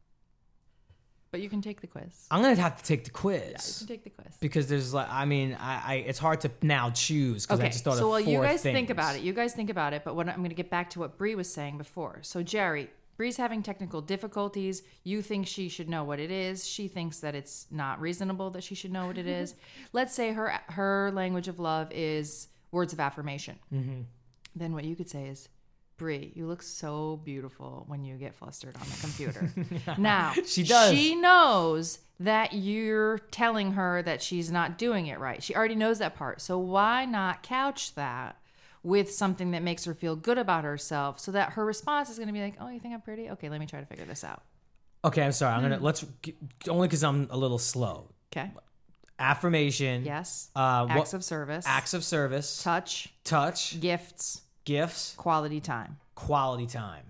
But you can take the quiz. I'm gonna have to take the quiz. Yeah, you can take the quiz. Because there's like, I mean, I, I it's hard to now choose because Okay, I just thought so of while four you guys things. think about it, you guys think about it. But what I'm going to get back to what Bree was saying before. So Jerry, Bree's having technical difficulties. You think she should know what it is. She thinks that it's not reasonable that she should know what it is. Let's say her her language of love is words of affirmation. Mm-hmm. Then what you could say is, Bree, you look so beautiful when you get flustered on the computer. Now, She does. She knows that you're telling her that she's not doing it right. She already knows that part. So why not couch that with something that makes her feel good about herself, so that her response is going to be like, oh, you think I'm pretty? Okay, let me try to figure this out. Okay, I'm sorry. I'm Hmm. gonna let's only because I'm a little slow. Okay. Affirmation. Yes. Uh, Acts what- of service. Acts of service. Touch. Touch. Gifts. Gifts. Quality time. Quality time.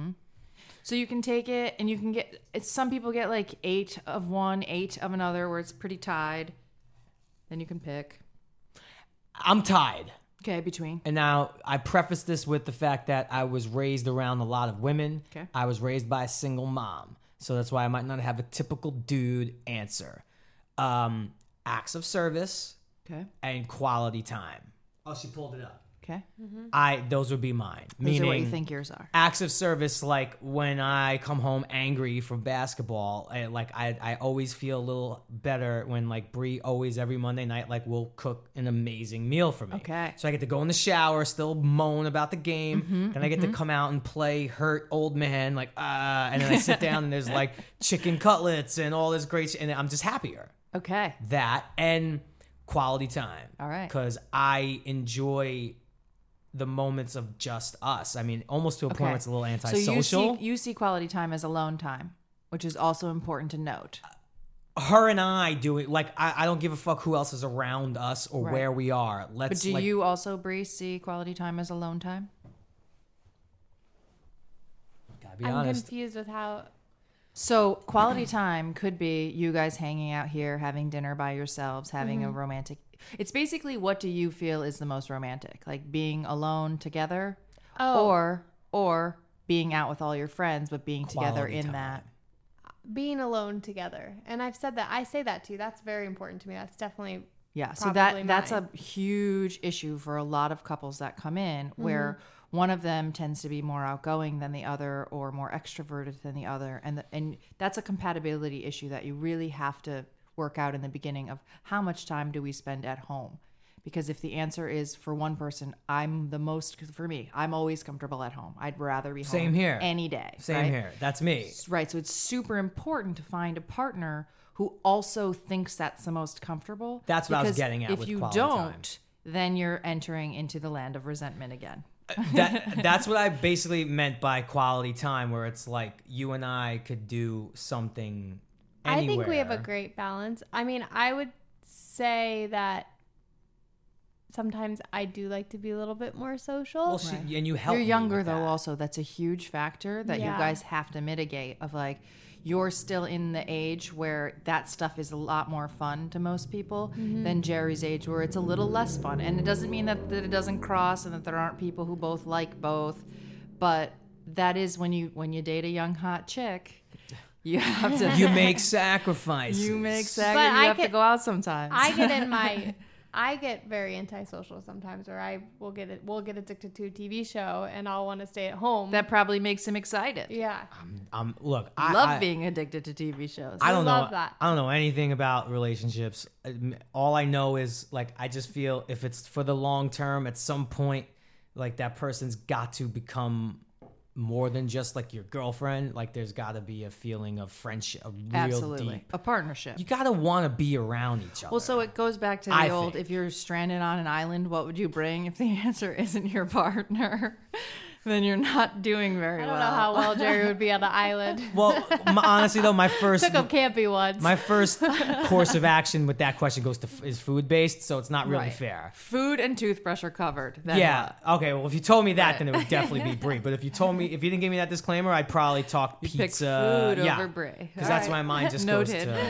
So you can take it and you can get, it's, some people get like eight of one, eight of another, where it's pretty tied. Then you can pick. I'm tied. Okay, between. And now I preface this with the fact that I was raised around a lot of women. Okay. I was raised by a single mom. So that's why I might not have a typical dude answer. Um, acts of service Okay. and quality time. Oh, she pulled it up. Okay. I those would be mine. Those Meaning are what you think yours are. acts of service, like when I come home angry from basketball, I, like I, I always feel a little better when like Bree always every Monday night like will cook an amazing meal for me. Okay. So I get to go in the shower, still moan about the game, Mm-hmm, then I get to come out and play hurt old man, like ah, and then I sit down and there's like chicken cutlets and all this great, sh- and I'm just happier. Okay. That and quality time. All right. Because I enjoy the moments of just us. I mean, almost to a point where it's a little antisocial. So you see, you see quality time as alone time, which is also important to note. Her and I do it like I, I don't give a fuck who else is around us or Right. where we are. But Let's. do like, you also, Bree, see quality time as alone time? Gotta be I'm honest. confused with how. So quality time could be you guys hanging out here, having dinner by yourselves, having a romantic. It's basically, what do you feel is the most romantic? Like being alone together, Oh. or or being out with all your friends, but being together Quality in time. that. Being alone together. And I've said that. I say that too. That's very important to me. That's definitely. Yeah, so Probably that that's mine. a huge issue for a lot of couples that come in, where one of them tends to be more outgoing than the other, or more extroverted than the other, and the, and that's a compatibility issue that you really have to work out in the beginning of how much time do we spend at home. Because if the answer is for one person, I'm the most, for me, I'm always comfortable at home. I'd rather be home Same here. any day. Same right? here. That's me. Right. So it's super important to find a partner who also thinks that's the most comfortable. That's what I was Because getting at If with you quality don't, time. then you're entering into the land of resentment again. that that's what I basically meant by quality time, where it's like you and I could do something anywhere. I think we have a great balance. I mean, I would say that sometimes I do like to be a little bit more social. Well, she, and you help. You're me younger with though. that. Also, that's a huge factor that Yeah. you guys have to mitigate. Of like, you're still in the age where that stuff is a lot more fun to most people Mm-hmm. than Jerry's age, where it's a little less fun. And it doesn't mean that, that it doesn't cross and that there aren't people who both like both, but that is when you when you date a young hot chick, you have to You make sacrifices. you make sac- But you I have to can- go out sometimes. I get in my, I get very antisocial sometimes, where I will get it, will get addicted to a T V show, and I'll want to stay at home. that probably makes him excited. yeah, Um, look, I Love I, being addicted to T V shows. I don't love know. that. I don't know anything about relationships. All I know is like I just feel if it's for the long term, at some point, like that person's got to become more than just like your girlfriend. Like there's got to be a feeling of friendship, a real Absolutely. deep. A partnership. You got to want to be around each other. Well, so it goes back to the I old, think. if you're stranded on an island, what would you bring? If the answer isn't your partner, then you're not doing very I don't well. know how well Jerry would be on an island. well, my, honestly though, my first Took him camping once. my first course of action with that question goes to is food based, so it's not really Right. fair. Food and toothbrush are covered. Then Yeah. what? Okay. Well, if you told me that, Right. then it would definitely be Brie. But if you told me, if you didn't give me that disclaimer, I'd probably talk You pick pizza. food yeah, over Brie. because All that's right. my mind just Noted. goes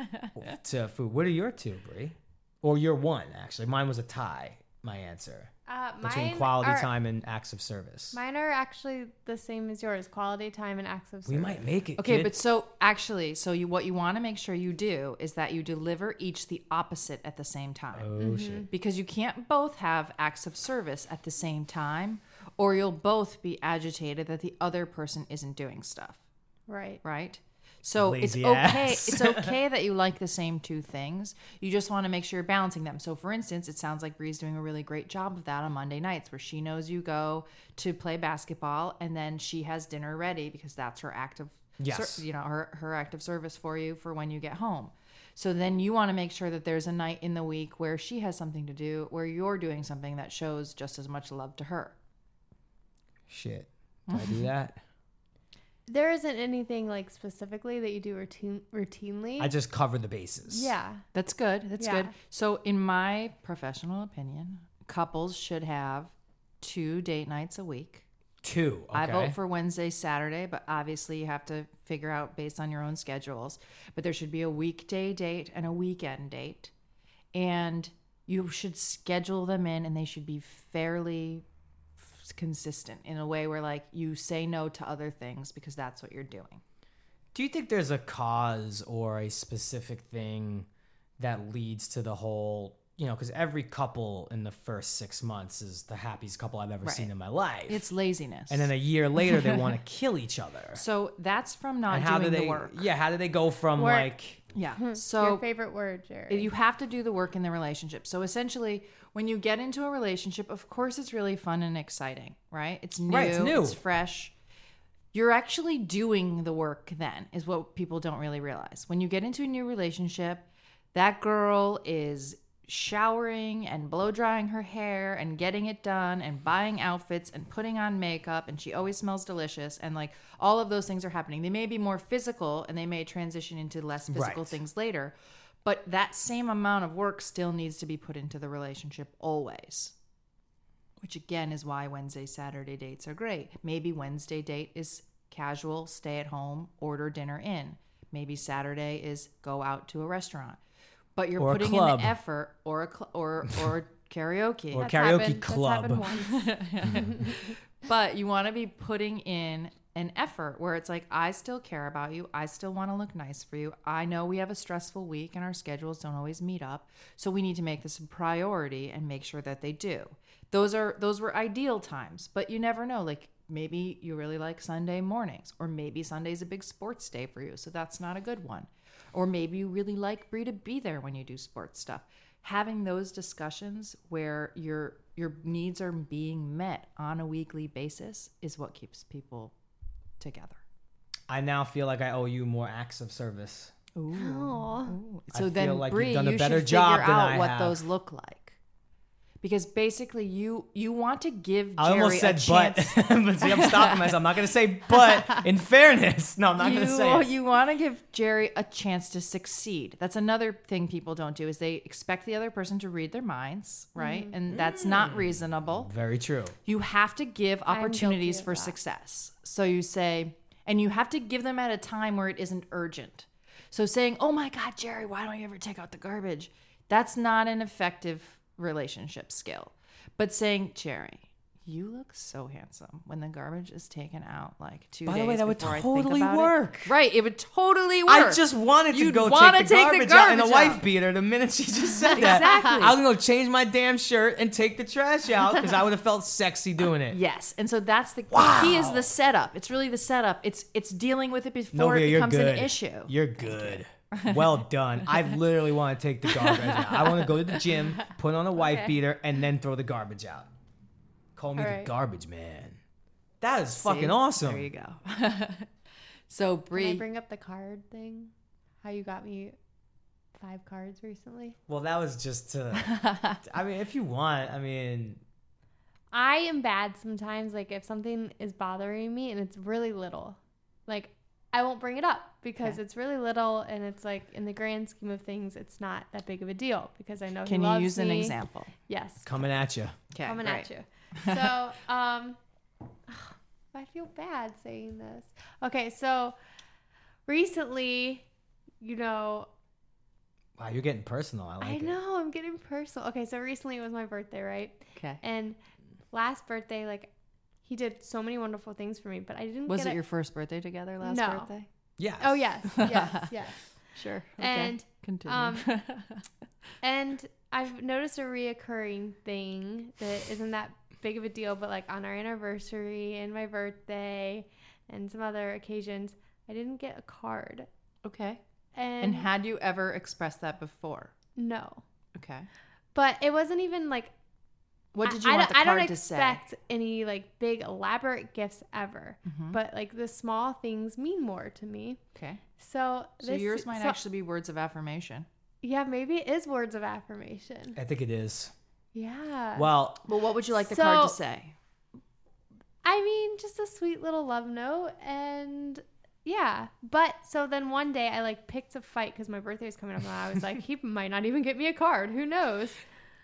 to to food. What are your two, Brie? Or your one actually? Mine was a tie. My answer uh, between mine quality are, time and acts of service. Mine are actually the same as yours: quality time and acts of service. We might make it. Okay, kid. but so actually, so you what you want to make sure you do is that you deliver each the opposite at the same time. oh shit. Because you can't both have acts of service at the same time, or you'll both be agitated that the other person isn't doing stuff, Right. right? So it's Lazy okay. ass. It's okay that you like the same two things. You just want to make sure you're balancing them. So, for instance, it sounds like Bree's doing a really great job of that on Monday nights, where she knows you go to play basketball, and then she has dinner ready because that's her act of, Yes. ser- you know, her her act of service for you for when you get home. So then you want to make sure that there's a night in the week where she has something to do, where you're doing something that shows just as much love to her. Shit. Did I do that? There isn't anything like specifically that you do routine routinely. I just cover the bases. yeah. That's good. That's Yeah. good. So, in my professional opinion, couples should have two date nights a week. Two. Okay. I vote for Wednesday, Saturday, but obviously you have to figure out based on your own schedules. But there should be a weekday date and a weekend date. And you should schedule them in, and they should be fairly f- consistent in a way where, like, you say no to other things because that's what you're doing. Do you think there's a cause or a specific thing that leads to the whole, you know, because every couple in the first six months is the happiest couple I've ever Right. seen in my life. It's laziness. and then a year later, they want to kill each other. so that's from not And how doing do they, the work. yeah, how do they go from Work. like, Yeah. Your So favorite word, Jerry. you have to do the work in the relationship. So essentially, when you get into a relationship, of course, it's really fun and exciting, right? It's new, Right, it's new. it's fresh. You're actually doing the work then, is what people don't really realize. When you get into a new relationship, that girl is showering and blow drying her hair and getting it done and buying outfits and putting on makeup, and she always smells delicious, and like all of those things are happening. They may be more physical and they may transition into less physical Right. things later, but that same amount of work still needs to be put into the relationship always. Which again is why Wednesday, Saturday dates are great. Maybe Wednesday date is casual, stay at home, order dinner in. Maybe Saturday is go out to a restaurant. But you're Or a putting in club. the effort, or a cl- or or karaoke. Or That's karaoke happened- club. That's happened once. But you want to be putting in an effort where it's like, I still care about you. I still want to look nice for you. I know we have a stressful week and our schedules don't always meet up. So we need to make this a priority and make sure that they do. Those are those were ideal times, but you never know. Like maybe you really like Sunday mornings, or maybe Sunday's a big sports day for you. So that's not a good one. Or maybe you really like Brie to be there when you do sports stuff. Having those discussions where your your needs are being met on a weekly basis is what keeps people together. I now feel like I owe you more acts of service. Aw. So I then, feel like you've Brie, done a you better should job figure than out I what have. those look like. Because basically, you you want to give I Jerry almost said a chance. but, but see, I'm stopping myself. I'm not going to say but. In fairness, no, I'm not going to you, say it. You want to give Jerry a chance to succeed. That's another thing people don't do is they expect the other person to read their minds, right? Mm-hmm. And that's not reasonable. Very true. You have to give I'm opportunities guilty of for that. success. So you say, and you have to give them at a time where it isn't urgent. So saying, oh my God, Jerry, why don't you ever take out the garbage? That's not an effective relationship skill. But saying, Jerry, you look so handsome when the garbage is taken out like two By days the way, that would before I totally think about work. It. Right, it would totally work. I just wanted to You'd go wanna take the take the garbage out in a garbage wife out. beater the minute she just said that. Exactly. I was going to change my damn shirt and take the trash out because I would have felt sexy doing it. Yes, and so that's the, Wow. the key is the setup. It's really the setup. It's it's dealing with it before Novia, it you're becomes good. an issue. You're good. Well done. I literally want to take the garbage out. I want to go to the gym, put on a wife Okay. beater, and then throw the garbage out. Call me All the right. garbage man. That is See? fucking awesome. There you go. So Can I Bree, bring up the card thing? How you got me five cards recently? Well, that was just to. I mean, if you want, I mean, I am bad sometimes. Like if something is bothering me and it's really little, like I won't bring it up because Okay. it's really little and it's like in the grand scheme of things, it's not that big of a deal because I know can he you loves use an me. example? Yes, coming at you. Okay, coming great. at you. So, um, I feel bad saying this. Okay, so recently, you know, Wow, you're getting personal. I like I it. know I'm getting personal. Okay, so recently it was my birthday, right? Okay. And last birthday, like he did so many wonderful things for me, but I didn't. Was get it your first birthday together last No. birthday? Yes. Oh yes, yes, yes. Sure. Okay. And, continue. um, And I've noticed a reoccurring thing that isn't that big of a deal, but like on our anniversary and my birthday and some other occasions, I didn't get a card. okay. And, And had you ever expressed that before? no, Okay. but it wasn't even like. What did you I, want I the don't, card I don't to say? expect any like big elaborate gifts ever, Mhm. but like the small things mean more to me. Okay. So, So this, yours might so- actually be words of affirmation. yeah, maybe it is words of affirmation. I think it is. Yeah. Well, Well, what would you like the card to So- say? I mean, just a sweet little love note, and yeah. But so then one day I like picked a fight because my birthday was coming up, and I was like, he might not even get me a card. Who knows?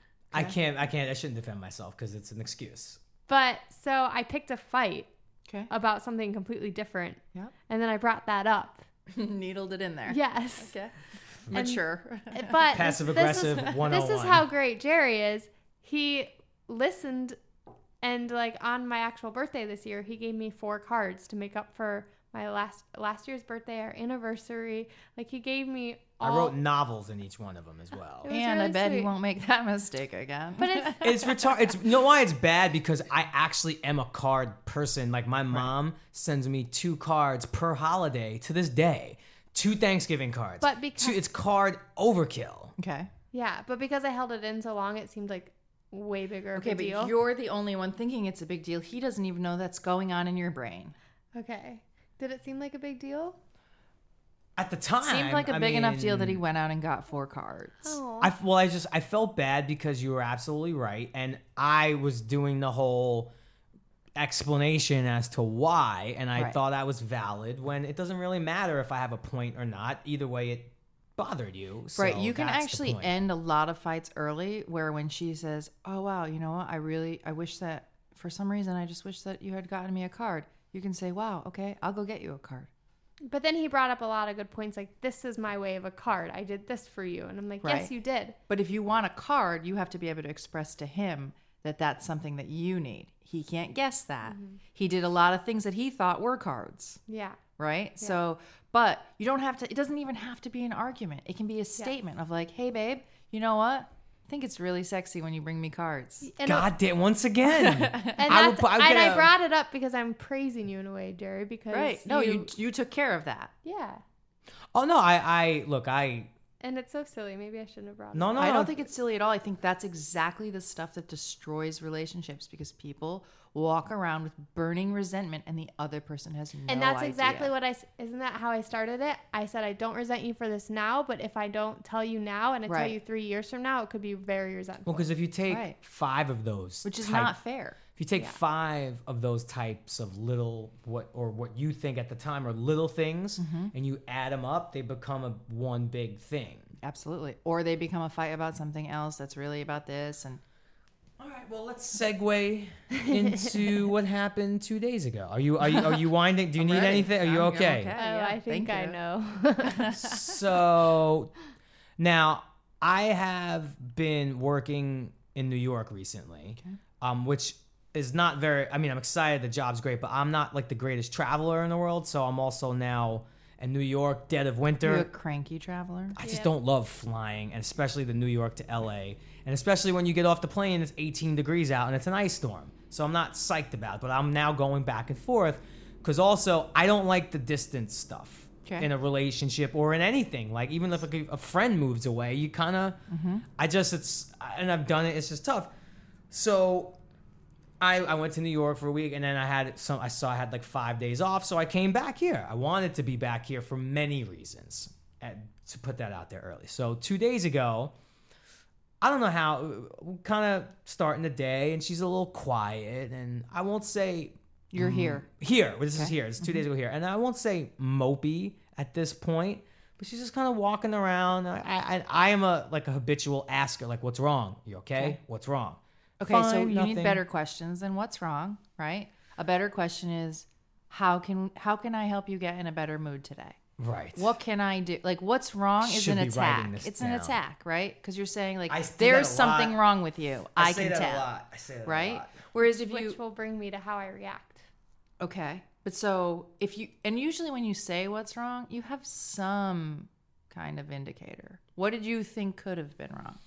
I can't. I can't. I shouldn't defend myself because it's an excuse. But so I picked a fight Okay. about something completely different, Yep. and then I brought that up. Needled it in there. Yes. Okay. Mature. But Passive this, this aggressive is, one oh one. This is how great Jerry is. He listened, and like on my actual birthday this year, he gave me four cards to make up for my last last year's birthday, our anniversary. Like he gave me all. I wrote novels in each one of them as well. It was and I really bet he sweet. won't make that mistake again. But it's It's retarded. It's you know why it's bad because I actually am a card person. Like my mom sends me two cards per holiday to this day. Two Thanksgiving cards. But because- two, it's card overkill. okay. yeah, but because I held it in so long, it seemed like way bigger of Okay, a but deal. you're the only one thinking it's a big deal. He doesn't even know that's going on in your brain. Okay. Did it seem like a big deal? At the time, Seemed like a I big enough mean, deal that he went out and got four cards. Oh. I well, I just I felt bad because you were absolutely right, and I was doing the whole explanation as to why, and I Right. thought that was valid. When it doesn't really matter if I have a point or not. Either way, it bothered you. So Right, you can that's the actually point. end a lot of fights early where when she says, "Oh wow, you know what? I really I wish that for some reason I just wish that you had gotten me a card." You can say, "Wow, okay, I'll go get you a card." But then he brought up a lot of good points, like, this is my way of a card. I did this for you. And I'm like, Right. yes, you did. But if you want a card, you have to be able to express to him that that's something that you need. He can't guess that. He did a lot of things that he thought were cards, Yeah. right? So, but you don't have to, it doesn't even have to be an argument. It can be a statement of like, "Hey, babe, you know what? I think it's really sexy when you bring me cards." And, God damn! Once again, and, I would that's- pu- I would and get I a- brought it up because I'm praising you in a way, Jerry, because Right. No, you you took care of that. yeah. Oh no, I, I look, I And it's so silly. Maybe I shouldn't have brought it No, up. no, I no. don't think it's silly at all. I think that's exactly the stuff that destroys relationships because people walk around with burning resentment and the other person has no idea. And that's exactly what I, s- isn't that how I started it? I said, I don't resent you for this now, but if I don't tell you now and I Right. tell you three years from now, it could be very resentful. Well, because if you take Right. five of those, Which is type- not fair. If you take five of those types of little what or what you think at the time are little things, Mm-hmm. and you add them up, they become a one big thing. Absolutely. Or they become a fight about something else that's really about this. And All right, well, let's segue into what happened two days ago. Are you are you are you winding? Do you I'm need ready. anything? Are you I'm okay? Oh, Yeah, I think thank I you. know. So now I have been working in New York recently, um, which is not very. I mean, I'm excited. The job's great, but I'm not like the greatest traveler in the world. So I'm also now in New York, dead of winter. you're a cranky traveler. I just Yeah. don't love flying, and especially the New York to L A. And especially when you get off the plane, it's eighteen degrees out and it's an ice storm. So I'm not psyched about it, but I'm now going back and forth because also I don't like the distance stuff Okay. in a relationship or in anything. Like even if like a, a friend moves away, you kind of, I just, it's, and I've done it, it's just tough. So I, I went to New York for a week and then I had some, I saw I had like five days off. So I came back here. I wanted to be back here for many reasons, and to put that out there early. So two days ago, I don't know how, we're kind of starting the day and she's a little quiet and I won't say You're here. here. This is here. It's two days ago here. And I won't say mopey at this point, but she's just kind of walking around. I, I, I am a like a habitual asker, like, what's wrong? You okay? Okay. What's wrong? Okay, so Fine, you nothing. need better questions than what's wrong, right? A better question is how can how can I help you get in a better mood today? Right. What can I do? Like, what's wrong is Should an be attack. writing this It's an down. attack, right? Because you're saying like I say that there's a something lot. wrong with you. I, say can that tell, a lot. I say that right? a lot. Whereas if Which you will bring me to how I react. okay, but so if you and usually when you say what's wrong, you have some kind of indicator. What did you think could have been wrong?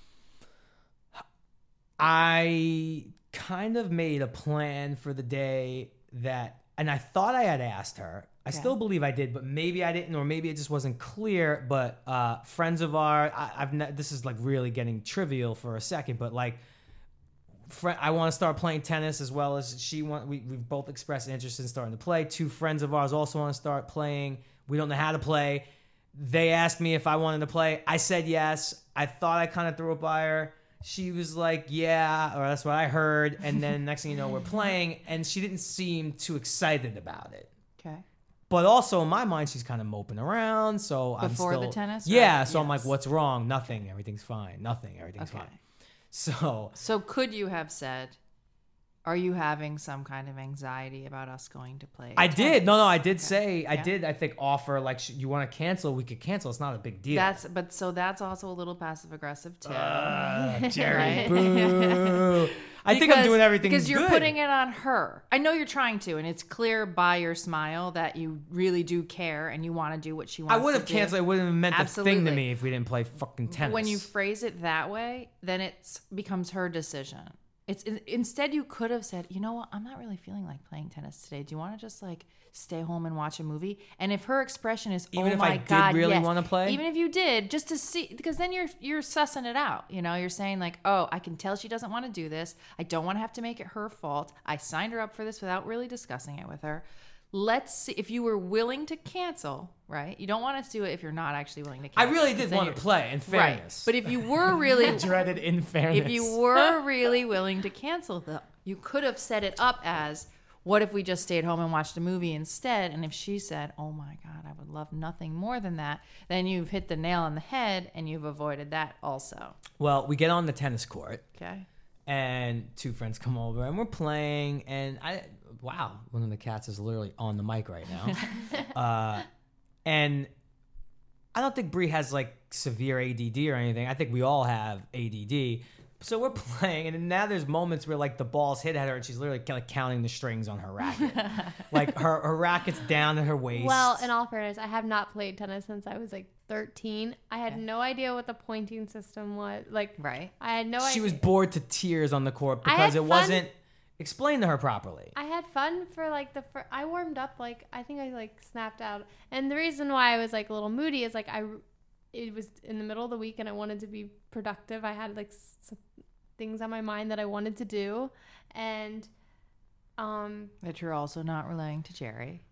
I kind of made a plan for the day that, and I thought I had asked her. I Okay. still believe I did, but maybe I didn't, or maybe it just wasn't clear. But uh, friends of ours, I, I've ne- this is like really getting trivial for a second, but like, fri I want to start playing tennis as well as she want. We we both expressed interest in starting to play. Two friends of ours also want to start playing. We don't know how to play. They asked me if I wanted to play. I said yes. I thought I kind of threw it by her. She was like, yeah, or that's what I heard. And then next thing you know, we're playing, and she didn't seem too excited about it. Okay. But also in my mind, she's kind of moping around. So I'm Before the still, tennis, yeah. right? So I'm like, Yes. what's wrong? Nothing. Everything's fine. Nothing. Everything's Okay. fine. So So could you have said, are you having some kind of anxiety about us going to play? I did. No, no, I did Okay. say, I Yeah. did, I think, offer, like, sh- you want to cancel? We could cancel. It's not a big deal. That's but so that's also a little passive aggressive too. Uh, Jerry. Right? Boo. I think I'm Because- doing everything because you're good. putting it on her. I know you're trying to, and it's clear by your smile that you really do care and you want to do what she wants. I would have to do. canceled. It wouldn't have meant a thing to Absolutely. me if we didn't play fucking tennis. When you phrase it that way, then it becomes her decision. It's in- instead you could have said, you know what, I'm not really feeling like playing tennis today. Do you want to just like stay home and watch a movie? And if her expression is, Even oh if my I did god, really yes. wanna play? even if you did, just to see, because then you're you're sussing it out. You know, you're saying like, oh, I can tell she doesn't want to do this. I don't want to have to make it her fault. I signed her up for this without really discussing it with her. Let's see if you were willing to cancel, right? You don't want to do it if you're not actually willing to I cancel. really 'cause did then want you're- to play, in fairness. Right. But if you were really dreaded in fairness. if you were really willing to cancel the you could have set it up as what if we just stayed home and watched a movie instead? And if she said, oh my God, I would love nothing more than that, then you've hit the nail on the head and you've avoided that also. Well, we get on the tennis court, Okay. and two friends come over, and we're playing, and I, wow, one of the cats is literally on the mic right now. uh, and I don't think Bree has like severe A D D or anything. I think we all have A D D. So we're playing, and now there's moments where like the ball's hit at her, and she's literally kind of counting the strings on her racket. Like her, her racket's down at her waist. Well, in all fairness, I have not played tennis since I was like thirteen. I had no idea what the pointing system was. Like, Right. I had no idea. she was bored to tears on the court I because had it fun- wasn't explained to her properly. I had fun for like the fir- I warmed up like I think I like snapped out. And the reason why I was like a little moody is like I it was in the middle of the week and I wanted to be productive. I had like some things on my mind that I wanted to do. And um, that you're also not relaying to Jerry.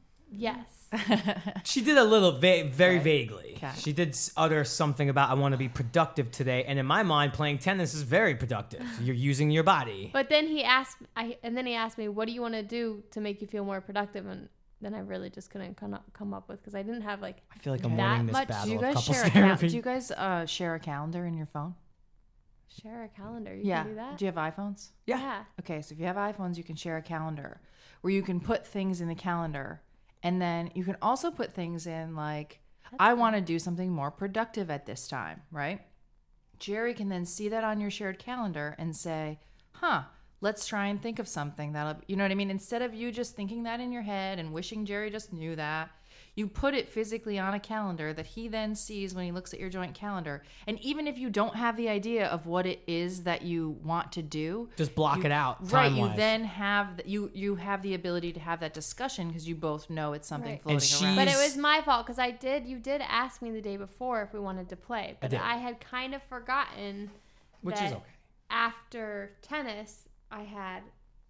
Yes. She did a little, va- very Okay. vaguely. Okay. She did s- utter something about, I want to be productive today. And in my mind, playing tennis is very productive. You're using your body. But then he asked, I and then he asked me, "What do you want to do to make you feel more productive?" And then I really just couldn't come up, come up with because I didn't have like. I feel like I'm that winning this much- battle Do you of guys couples share a cal- therapy. Do you guys uh, share a calendar in your phone? Share a calendar. You yeah. can do that. Do you have iPhones? Yeah. Okay, so if you have iPhones, you can share a calendar where you can put things in the calendar. And then you can also put things in like, I want to do something more productive at this time, right? Jerry can then see that on your shared calendar and say, huh, let's try and think of something that'll, you know what I mean? Instead of you just thinking that in your head and wishing Jerry just knew that, you put it physically on a calendar that he then sees when he looks at your joint calendar. And even if you don't have the idea of what it is that you want to do, Just block you- it out. Right, you time-wise. then have th- you you have the ability to have that discussion because you both know it's something Right. floating And she- around. But it He's- was my fault because I did. You did ask me the day before if we wanted to play, but did. I, had kind of forgotten. Which that is okay. After tennis, I had,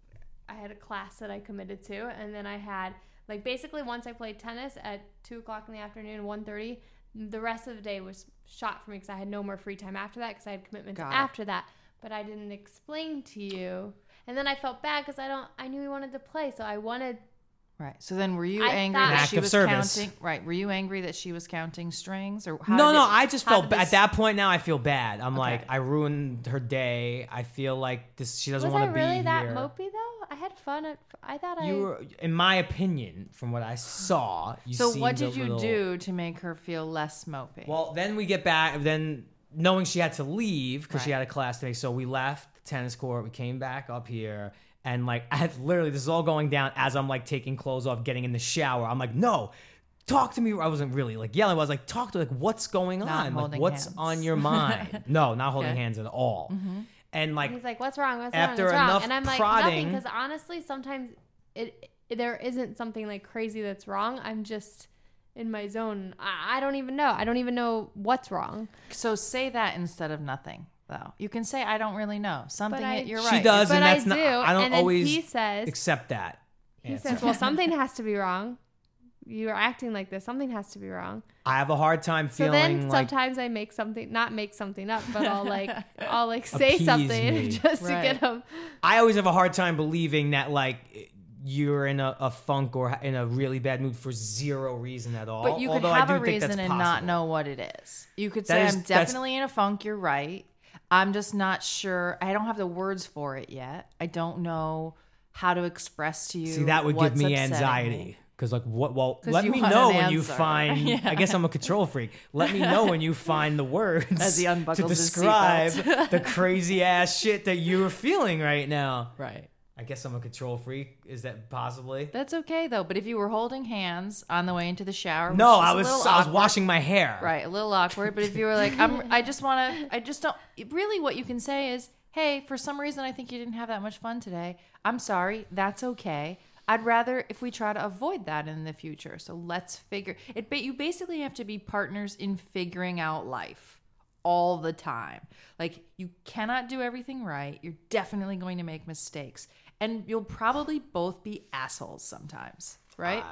I had a class that I committed to, and then I had like basically once I played tennis at two o'clock in the afternoon, one thirty. The rest of the day was shot for me because I had no more free time after that because I had commitments Got it. after that. But I didn't explain to you, and then I felt bad because I don't. I knew he wanted to play, so I wanted. Right. So then were you I angry thought- that Act she of was service. counting? Right. Were you angry that she was counting strings or how No, did no, it- I just how felt did bad. this- At that point now, I feel bad. I'm Okay. like, I ruined her day. I feel like this. She doesn't Was I want to really be that here. mopey though? I had fun. At, I thought I. You were, in my opinion, from what I saw, you So what seemed a did you little- do to make her feel less mopey? Well, then we get back. Then knowing she had to leave because she Right. had a class today, so we left the tennis court. We came back up here, and like, I had literally, this is all going down as I'm like taking clothes off, getting in the shower. I'm like, no, talk to me. I wasn't really like yelling. I was like, talk to like, what's going Not on? Like, holding what's hands. on your mind? No, not holding Okay. hands at all. And like, He's like, "What's wrong? What's after wrong? What's wrong?" enough And I'm like, prodding- "Nothing." Because honestly, sometimes it, it there isn't something like crazy that's wrong. I'm just in my zone. I, I don't even know. I don't even know what's wrong. So say that instead of nothing, though. You can say, I don't really know. Something, I- that you're she right. does, But and I that's do. not. I don't and then always he says, accept that. he answer. says, "Well, something has to be wrong. You're acting like this. Something has to be wrong." I have a hard time So feeling then like sometimes I make something, not make something up, but I'll like, I'll like say Appease something me. just to Right. get him. I always have a hard time believing that like you're in a, a funk or in a really bad mood for zero reason at all. But you could Although have I a do think that's reason and not possible. know what it is. You could That say, is- I'm that's- definitely in a funk. You're right. I'm just not sure. I don't have the words for it yet. I don't know how to express to you. See, that would give what's me upsetting anxiety. me. Because like what? Well, 'Cause let you me want know an when you answer. find. Yeah. I guess I'm a control freak. Let me know when you find the words As he to unbuckles his describe seatbelt. the crazy ass shit that you're feeling right now. Right. I guess I'm a control freak. Is that possibly? That's okay though. But if you were holding hands on the way into the shower, which No, is I a was. little I was awkward- washing my hair. Right, a little awkward. But if you were like, I'm, I just want to, I just don't. Really, what you can say is, hey, for some reason, I think you didn't have that much fun today. I'm sorry. That's okay. I'd rather if we try to avoid that in the future. So let's figure it. But you basically have to be partners in figuring out life all the time. Like you cannot do everything right. You're definitely going to make mistakes, and you'll probably both be assholes sometimes. Right?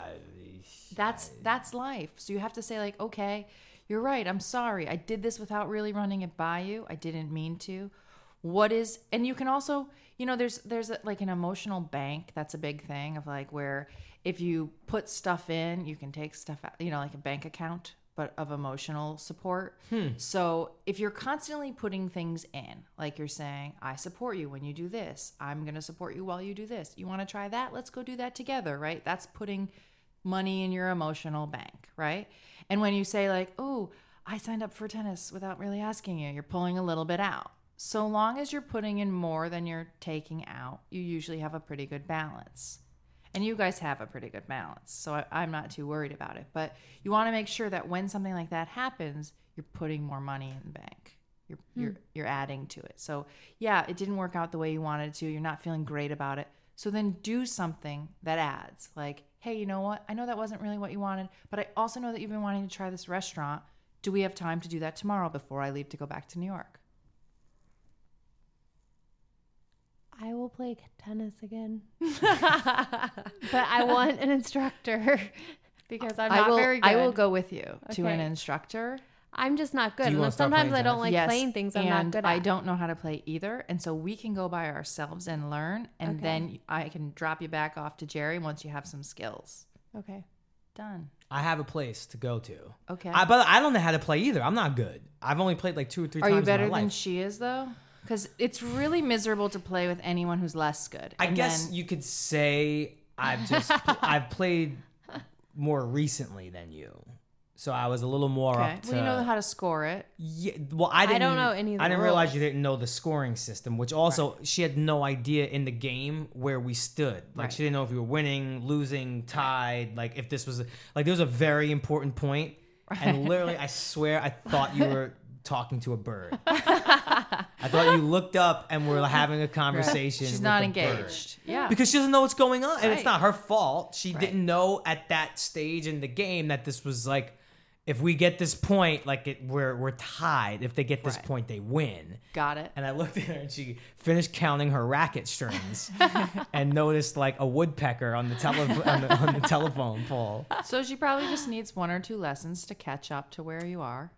That's that's life. So you have to say like, okay, you're right. I'm sorry. I did this without really running it by you. I didn't mean to. What is, and you can also, you know, there's there's a, like an emotional bank. That's a big thing of like where if you put stuff in, you can take stuff out, you know, like a bank account, but of emotional support. So if you're constantly putting things in, like you're saying, I support you when you do this. I'm going to support you while you do this. You want to try that? Let's go do that together, right? That's putting money in your emotional bank, right? And when you say like, oh, I signed up for tennis without really asking you, you're pulling a little bit out. So long as you're putting in more than you're taking out, you usually have a pretty good balance. And you guys have a pretty good balance. So I, I'm not too worried about it. But you want to make sure that when something like that happens, you're putting more money in the bank. You're, you're, you're adding to it. So yeah, it didn't work out the way you wanted it to. You're not feeling great about it. So then do something that adds. Like, hey, you know what? I know that wasn't really what you wanted, but I also know that you've been wanting to try this restaurant. Do we have time to do that tomorrow before I leave to go back to New York? I will play tennis again. But I want an instructor because I'm not I will, very good. I will go with you to Okay. an instructor. I'm just not good. Do you wanna And start sometimes playing I don't tennis? like Yes, playing things I'm and not good at. I don't know how to play either. And so we can go by ourselves and learn. And Okay. then I can drop you back off to Jerry once you have some skills. Okay. Done. I have a place to go to. Okay. I, but I don't know how to play either. I'm not good. I've only played like two or three Are times you better in my than life. she is, though? Because it's really miserable to play with anyone who's less good. I And guess then- you could say I've just I've played more recently than you, so I was a little more Okay. up to. Well, you know how to score it. Yeah, well, I didn't. don't know any of the I didn't realize rules. you didn't know the scoring system, which also she had no idea in the game where we stood. Like Right. she didn't know if we were winning, losing, tied. Like if this was a, like there was a very important point, and literally, I swear, I thought you were talking to a bird. I thought you looked up and were having a conversation. She's with not a bird. engaged. Yeah. Because she doesn't know what's going on. And it's Right. not her fault. She Right. didn't know at that stage in the game that this was like, if we get this point, like it, we're we're tied. If they get this Right. point, they win. Got it. And I looked at her and she finished counting her racket strings and noticed like a woodpecker on the, tele- on the on the telephone pole. So she probably just needs one or two lessons to catch up to where you are.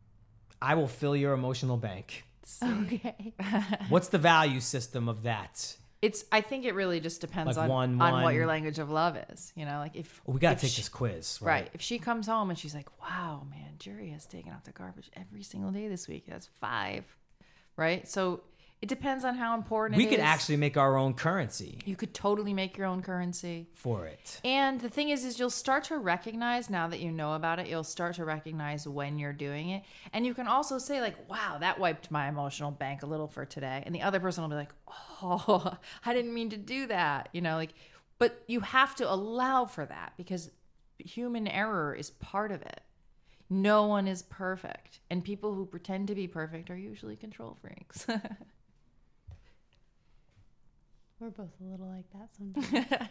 I will fill your emotional bank. Okay. What's the value system of that? It's. I think it really just depends Like on one, on one. what your language of love is. You know, like if Well, we got to if take she- this quiz, Right. right? If she comes home and she's like, "Wow, man, Jerry has taken out the garbage every single day this week. That's five." Right. So it depends on how important We it could is. actually make our own currency You could totally make your own currency. for it. And the thing is, is you'll start to recognize now that you know about it, you'll start to recognize when you're doing it. And you can also say like, wow, that wiped my emotional bank a little for today. And the other person will be like, oh, I didn't mean to do that. You know, like, but you have to allow for that because human error is part of it. No one is perfect. And people who pretend to be perfect are usually control freaks. We're both a little like that sometimes.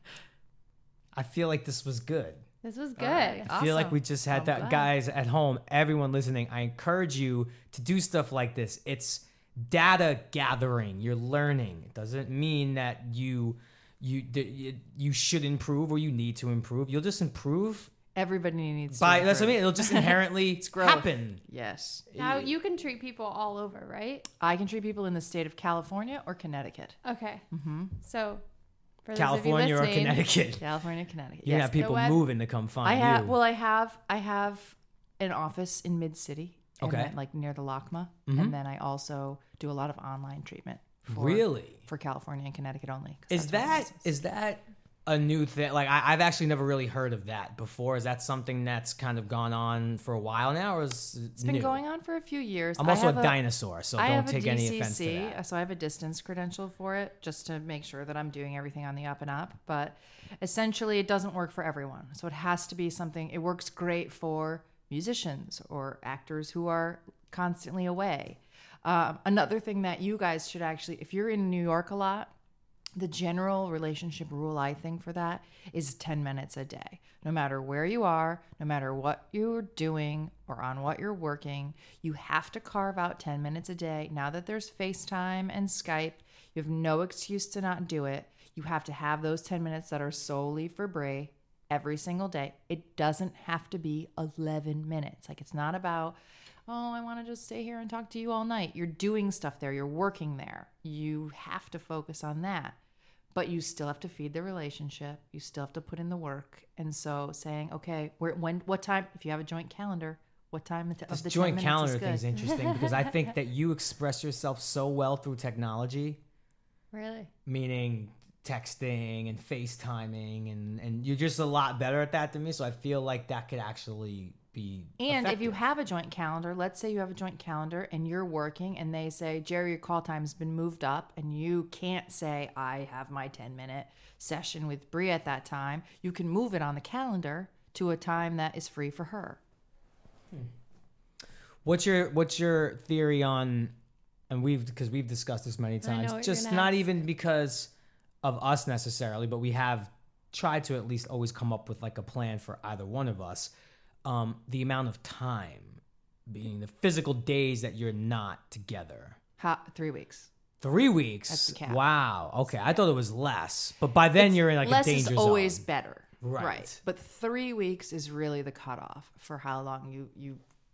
I feel like this was good. This was good. right. I feel like Awesome. we just had I'm that. glad. Guys at home, everyone listening, I encourage you to do stuff like this. It's data gathering. You're learning. It doesn't mean that you you you you should improve or you need to improve. You'll just improve Everybody needs by to that's what I mean. improve. It'll just inherently growth. happen. Yes. Now you can treat people all over, right? I can treat people in the state of California or Connecticut. Okay. Mm-hmm. So, for those California of or you listening, Connecticut. California, Connecticut. You're gonna Yes. have people The web- moving to come find I have. you. Well, I have. I have an office in Mid City. Okay. Then, like near the LACMA, and then I also do a lot of online treatment. For, Really? For California and Connecticut only. 'cause Is that's where my that business is that a new thing? Like I, I've actually never really heard of that before. Is that something that's kind of gone on for a while now, or is it It's been new? going on for a few years. I'm I also a, have dinosaur, so I don't have take a any D C C, offense to that. so I have a distance credential for it just to make sure that I'm doing everything on the up and up. But essentially, it doesn't work for everyone. So it has to be something, it works great for musicians or actors who are constantly away. Um, another thing that you guys should actually, if you're in New York a lot, the general relationship rule, I think, for that is ten minutes a day. No matter where you are, no matter what you're doing or on what you're working, you have to carve out ten minutes a day. Now that there's FaceTime and Skype, you have no excuse to not do it. You have to have those ten minutes that are solely for Brie every single day. It doesn't have to be eleven minutes. Like, it's not about, oh, I want to just stay here and talk to you all night. You're doing stuff there. You're working there. You have to focus on that. But you still have to feed the relationship. You still have to put in the work. And so saying, okay, where, when, what time, if you have a joint calendar, what time of This the joint ten calendar minutes thing is is good? interesting because I think that you express yourself so well through technology, really? meaning texting and FaceTiming, and, and you're just a lot better at that than me. So I feel like that could actually be And if you effective. have a joint calendar, let's say you have a joint calendar and you're working and they say, Jerry, your call time's been moved up, and you can't say, I have my ten minute session with Brie at that time. You can move it on the calendar to a time that is free for her. What's your what's your theory on, and we've because we've discussed this many I know times, what you're just gonna not ask. even because of us necessarily, but we have tried to at least always come up with like a plan for either one of us um, the amount of time, being the physical days that you're not together. How, three weeks. Three weeks. That's the cap. Wow. Okay, I thought it was less, but by then It's- you're in like less a danger is always zone. better. Right. But three weeks is really the cutoff for how long you, you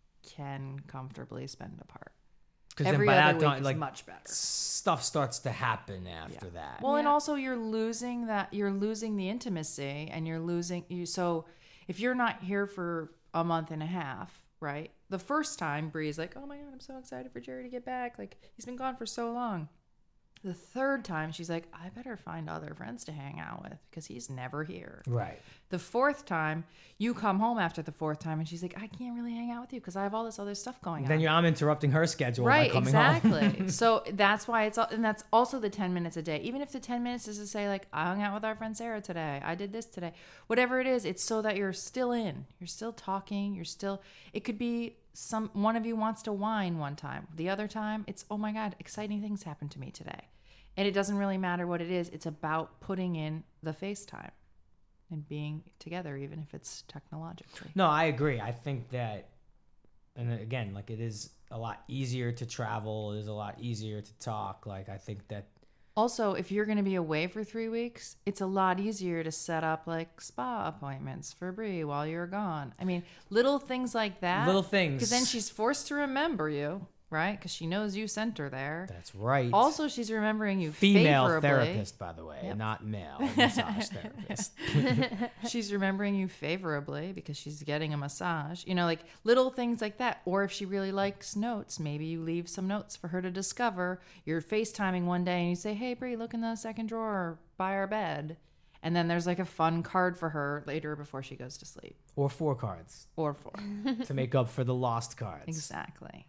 can comfortably spend apart. Because then Every by other that week time, is like much better. stuff starts to happen after that. Well, and Yeah. also you're losing that you're losing the intimacy, and you're losing you. So if you're not here for a month and a half, right? The first time, Bree's like, "Oh my god, I'm so excited for Jerry to get back! Like he's been gone for so long." The third time, she's like, "I better find other friends to hang out with because he's never here." Right. The fourth time, you come home after the fourth time, and she's like, "I can't really hang out with you because I have all this other stuff going Then on." you're, I'm interrupting her schedule Right, by coming home. exactly. So that's why it's, al- and that's also the ten minutes a day. Even if the ten minutes is to say, like, I hung out with our friend Sarah today, I did this today, whatever it is, it's so that you're still in, you're still talking, you're still, it could be some, one of you wants to whine one time. The other time, it's, oh my God, exciting things happened to me today. And it doesn't really matter what it is. It's about putting in the FaceTime and being together, even if it's technologically. No, I agree. I think that, and again, like it is a lot easier to travel. It is a lot easier to talk. Like I think that Also, if you're going to be away for three weeks, it's a lot easier to set up like spa appointments for Bree while you're gone. I mean, little things like that. Little things. Because then she's forced to remember you, right? Because she knows you sent her there. that's right. Also, she's remembering you female favorably. therapist, by the way, not male massage therapist. She's remembering you favorably because she's getting a massage. You know, like little things like that. Or if she really likes notes, maybe you leave some notes for her to discover. You're FaceTiming one day and you say, "Hey, Bree, look in the second drawer by our bed." And then there's like a fun card for her later before she goes to sleep. Or four cards Or four. to make up for the lost cards. Exactly.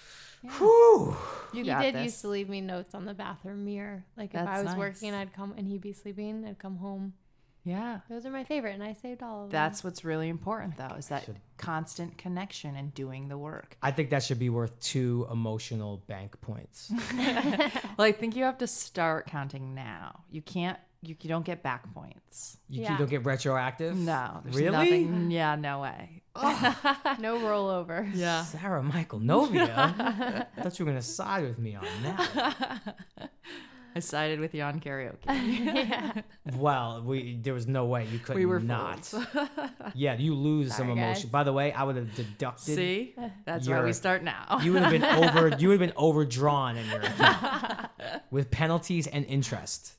Whew. You He got did this. used to leave me notes on the bathroom mirror. Like if That's I was nice. working, I'd come and he'd be sleeping. I'd come home. Yeah. Those are my favorite, and I saved all of them. That's what's really important, though, is that constant connection and doing the work. I think that should be worth two emotional bank points. Well, I think you have to start counting now. You can't, you, you don't get back points. You, Yeah. you don't get retroactive? No. There's Really? Nothing, yeah, no way. no rollover. Yeah. Sarah Michael Novia? I thought you were going to side with me on that. I sided with you on karaoke. Well, we there was no way you could We were not. fools. Yeah, you lose some Sorry, emotion. guys. By the way, I would have deducted. See? That's where You're- we start now. You would have been over. You would have been overdrawn in your account with penalties and interest.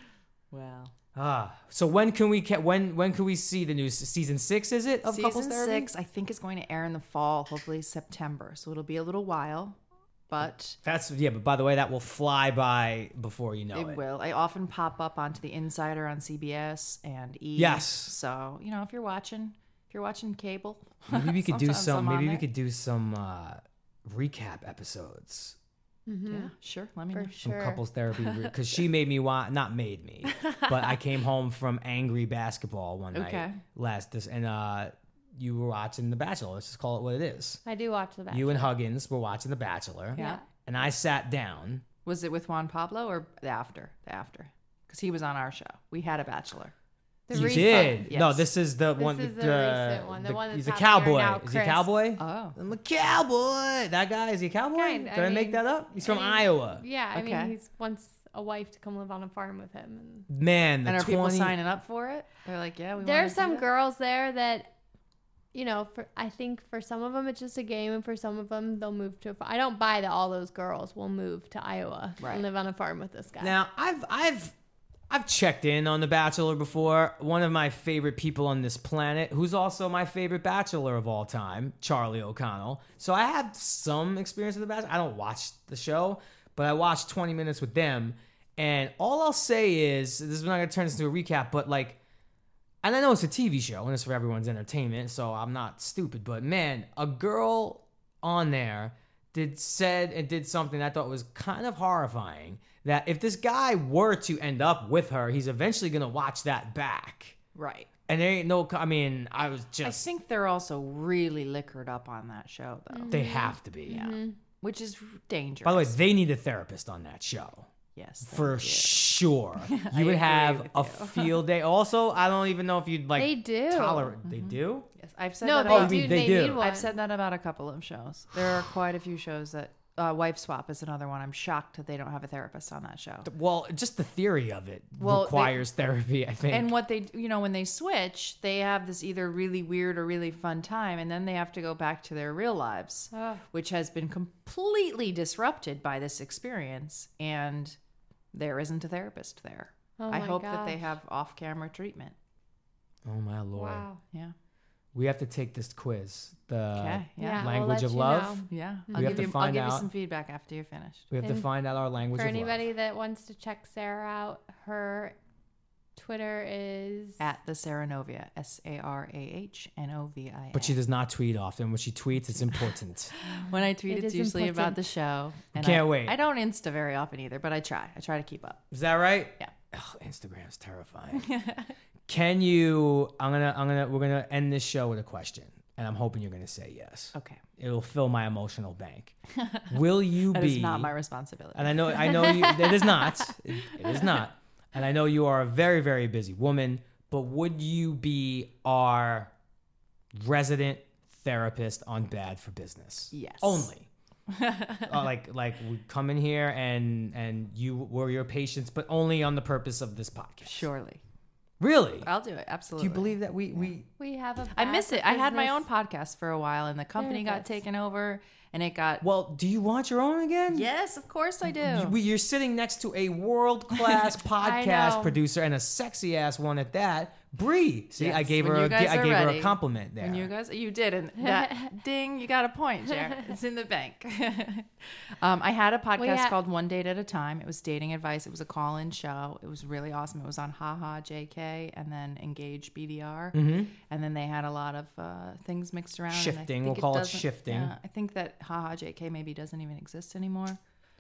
Well, Ah, so when can we ca- when when can we see the new season six? Is it of couples season therapy? six, I think, is going to air in the fall, hopefully September. So it'll be a little while, but That's yeah. But by the way, that will fly by before you know it it. will. I often pop up onto the Insider on C B S and E! Yes. So, you know, if you're watching, if you're watching cable, Maybe we could do sometimes some. I'm on Maybe we there. could do some uh, recap episodes. Yeah, sure. Let me For know. Some sure. couples therapy because she made me want not made me, but I came home from angry basketball one night Okay. last this and uh, you were watching The Bachelor. Let's just call it what it is. I do watch the Bachelor. You and Huggins were watching The Bachelor. Yeah. And I sat down. Was it with Juan Pablo or the after? The after. Because he was on our show. We had a bachelor. The you recent- did. yes. No, this is the This one. is the the recent one, the one that's he's a happening cowboy. right now, Is he a Chris. cowboy? Oh. I'm a cowboy. That guy is he a cowboy? Kind, Did I I, make mean- that up? He's from I mean, Iowa. Yeah, I Okay. mean, he's wants a wife to come live on a farm with him. And Man, the And are twenty. people signing up for it? They're like, yeah, we there wanna are do some that. girls there that, you know, for I think for some of them it's just a game, and for some of them they'll move to. A, fa- I don't buy that all those girls will move to Iowa Right. and live on a farm with this guy. Now, I've I've I've checked in on The Bachelor before. One of my favorite people on this planet, who's also my favorite bachelor of all time, Charlie O'Connell. So I have some experience with The Bachelor. I don't watch the show, but I watched twenty minutes with them. And all I'll say is, this is not going to turn this into a recap, but like, and I know it's a T V show and it's for everyone's entertainment, so I'm not stupid, but man, a girl on there did said and did something I thought was kind of horrifying. That if this guy were to end up with her, he's eventually gonna watch that back. Right. And there ain't no. I mean, I was I just. think they're also really liquored up on that show, though. they have to be. Yeah. Which is dangerous. By the way, they need a therapist on that show. Yes. For thank you. sure. You I would agree have with a you. field day. Also, I don't even know if you'd like They do. tolerate. They do? Yes, I've said No, that they about, you do. mean they They, do. need one. I've said that about a couple of shows. There are quite a few shows that uh, Wife Swap is another one. I'm shocked that they don't have a therapist on that show. Well, just the theory of it Well, they- requires therapy, I think. And what they, you know, when they switch, they have this either really weird or really fun time, and then they have to go back to their real lives, Oh. which has been completely disrupted by this experience. And there isn't a therapist there. Oh I my hope that they gosh. have off-camera treatment. oh, my Lord. Wow. Yeah, We have to take this quiz. The Okay, yeah. we'll language let of you love. know. yeah. We I'll have give to you, I'll find give you out- some feedback after you're finished. We have to And find out our language For of anybody love. that wants to check Sarah out, her Twitter is At the Sarah Novia, S A R A H N O V I A. But she does not tweet often. When she tweets, it's important. When I tweet, It it's is usually about important. the show. And Can't I, wait. I don't Insta very often either, but I try. I try to keep up. Is that right? Yeah. Ugh, Instagram's terrifying. Can you? I'm gonna. I'm gonna. We're gonna end this show with a question, and I'm hoping you're gonna say yes. Okay. It'll fill my emotional bank. Will you That be? is not my responsibility. And I know. I know you. It is not. It, it is not. And I know you are a very, very busy woman. But would you be our resident therapist on Bad for Business? Yes. Only. uh, like, like we come in here and and you were your patients, but only on the purpose of this podcast. Surely. Really? I'll do it. Do Absolutely. you believe that we we? we have a I Bad miss for it. I had my own Business- podcast for a while, and the company got Therapist. taken over, and it got. Well, do you want your own again? Yes, of course I do. You- we- You're sitting next to a world class I podcast know. producer and a sexy ass one at that. Bree. See, I Yes, gave when her you a, guys I are gave her a ready. compliment there. When you guys, you did, and that ding, you got a point, Jared. It's in the bank. um, I had a podcast had- called One Date at a Time. It was dating advice. It was a call-in show. It was really awesome. It was on Haha J K and then Engage B D R, Mm-hmm. and then they had a lot of uh, things mixed around. and I Shifting. think We'll call it doesn't- shifting. Yeah, I think that Haha J K maybe doesn't even exist anymore.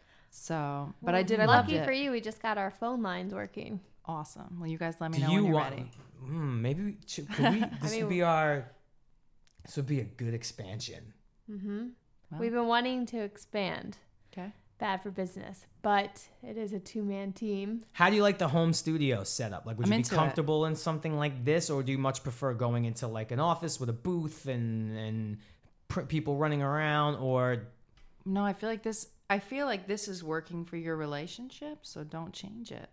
So, but I did. I loved Lucky it. for you, we just got our phone lines working. Awesome. Well, you guys let me Do know you when you're want? ready. Hmm, maybe we should, could we? This mean- would be our. This would be a good expansion. Mm-hmm. Wow. We've been wanting to expand Okay. Bad for Business, but it is a two-man team. How do you like the home studio setup? Like, would I'm you be into it. comfortable in something like this, or do you much prefer going into like an office with a booth and and pr- people running around? Or No, I feel like this. I feel like this is working for your relationship, so don't change it.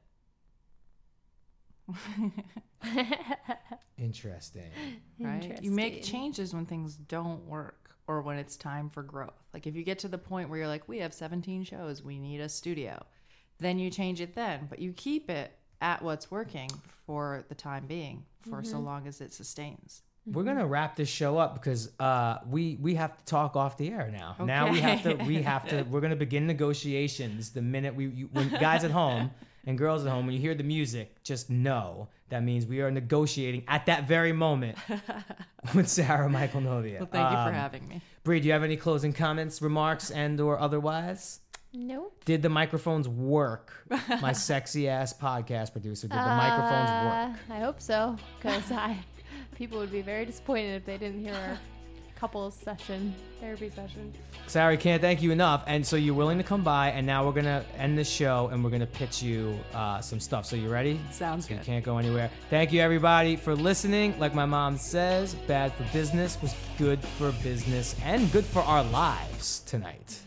interesting. Right? You make Interesting. changes when things don't work or when it's time for growth. Like if you get to the point where you're like, we have seventeen shows, we need a studio, then you change it then. But you keep it at what's working for the time being, for so long as it sustains. We're gonna wrap this show up because uh, we we have to talk off the air now. Now we have to we have to we're gonna begin negotiations the minute we you, when guys at home and girls at home, when you hear the music, just know that means we are negotiating at that very moment with Sarah Michael Novia. Well, thank you Um, for having me. Bree, do you have any closing comments, remarks, and or otherwise? Nope. Did the microphones work? My sexy ass podcast producer, did the microphones work? Uh, I hope so, because I people would be very disappointed if they didn't hear our couples session, therapy session. Sarah, I can't thank you enough. And so you're willing to come by, and now we're going to end this show, and we're going to pitch you uh, some stuff. So you ready? Sounds So you good. can't go anywhere. Thank you, everybody, for listening. Like my mom says, Bad for Business was good for business and good for our lives tonight.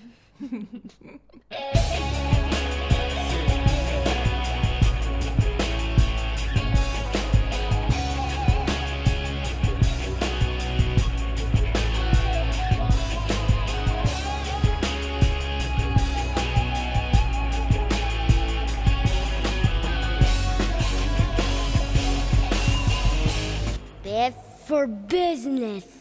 Bad for Business.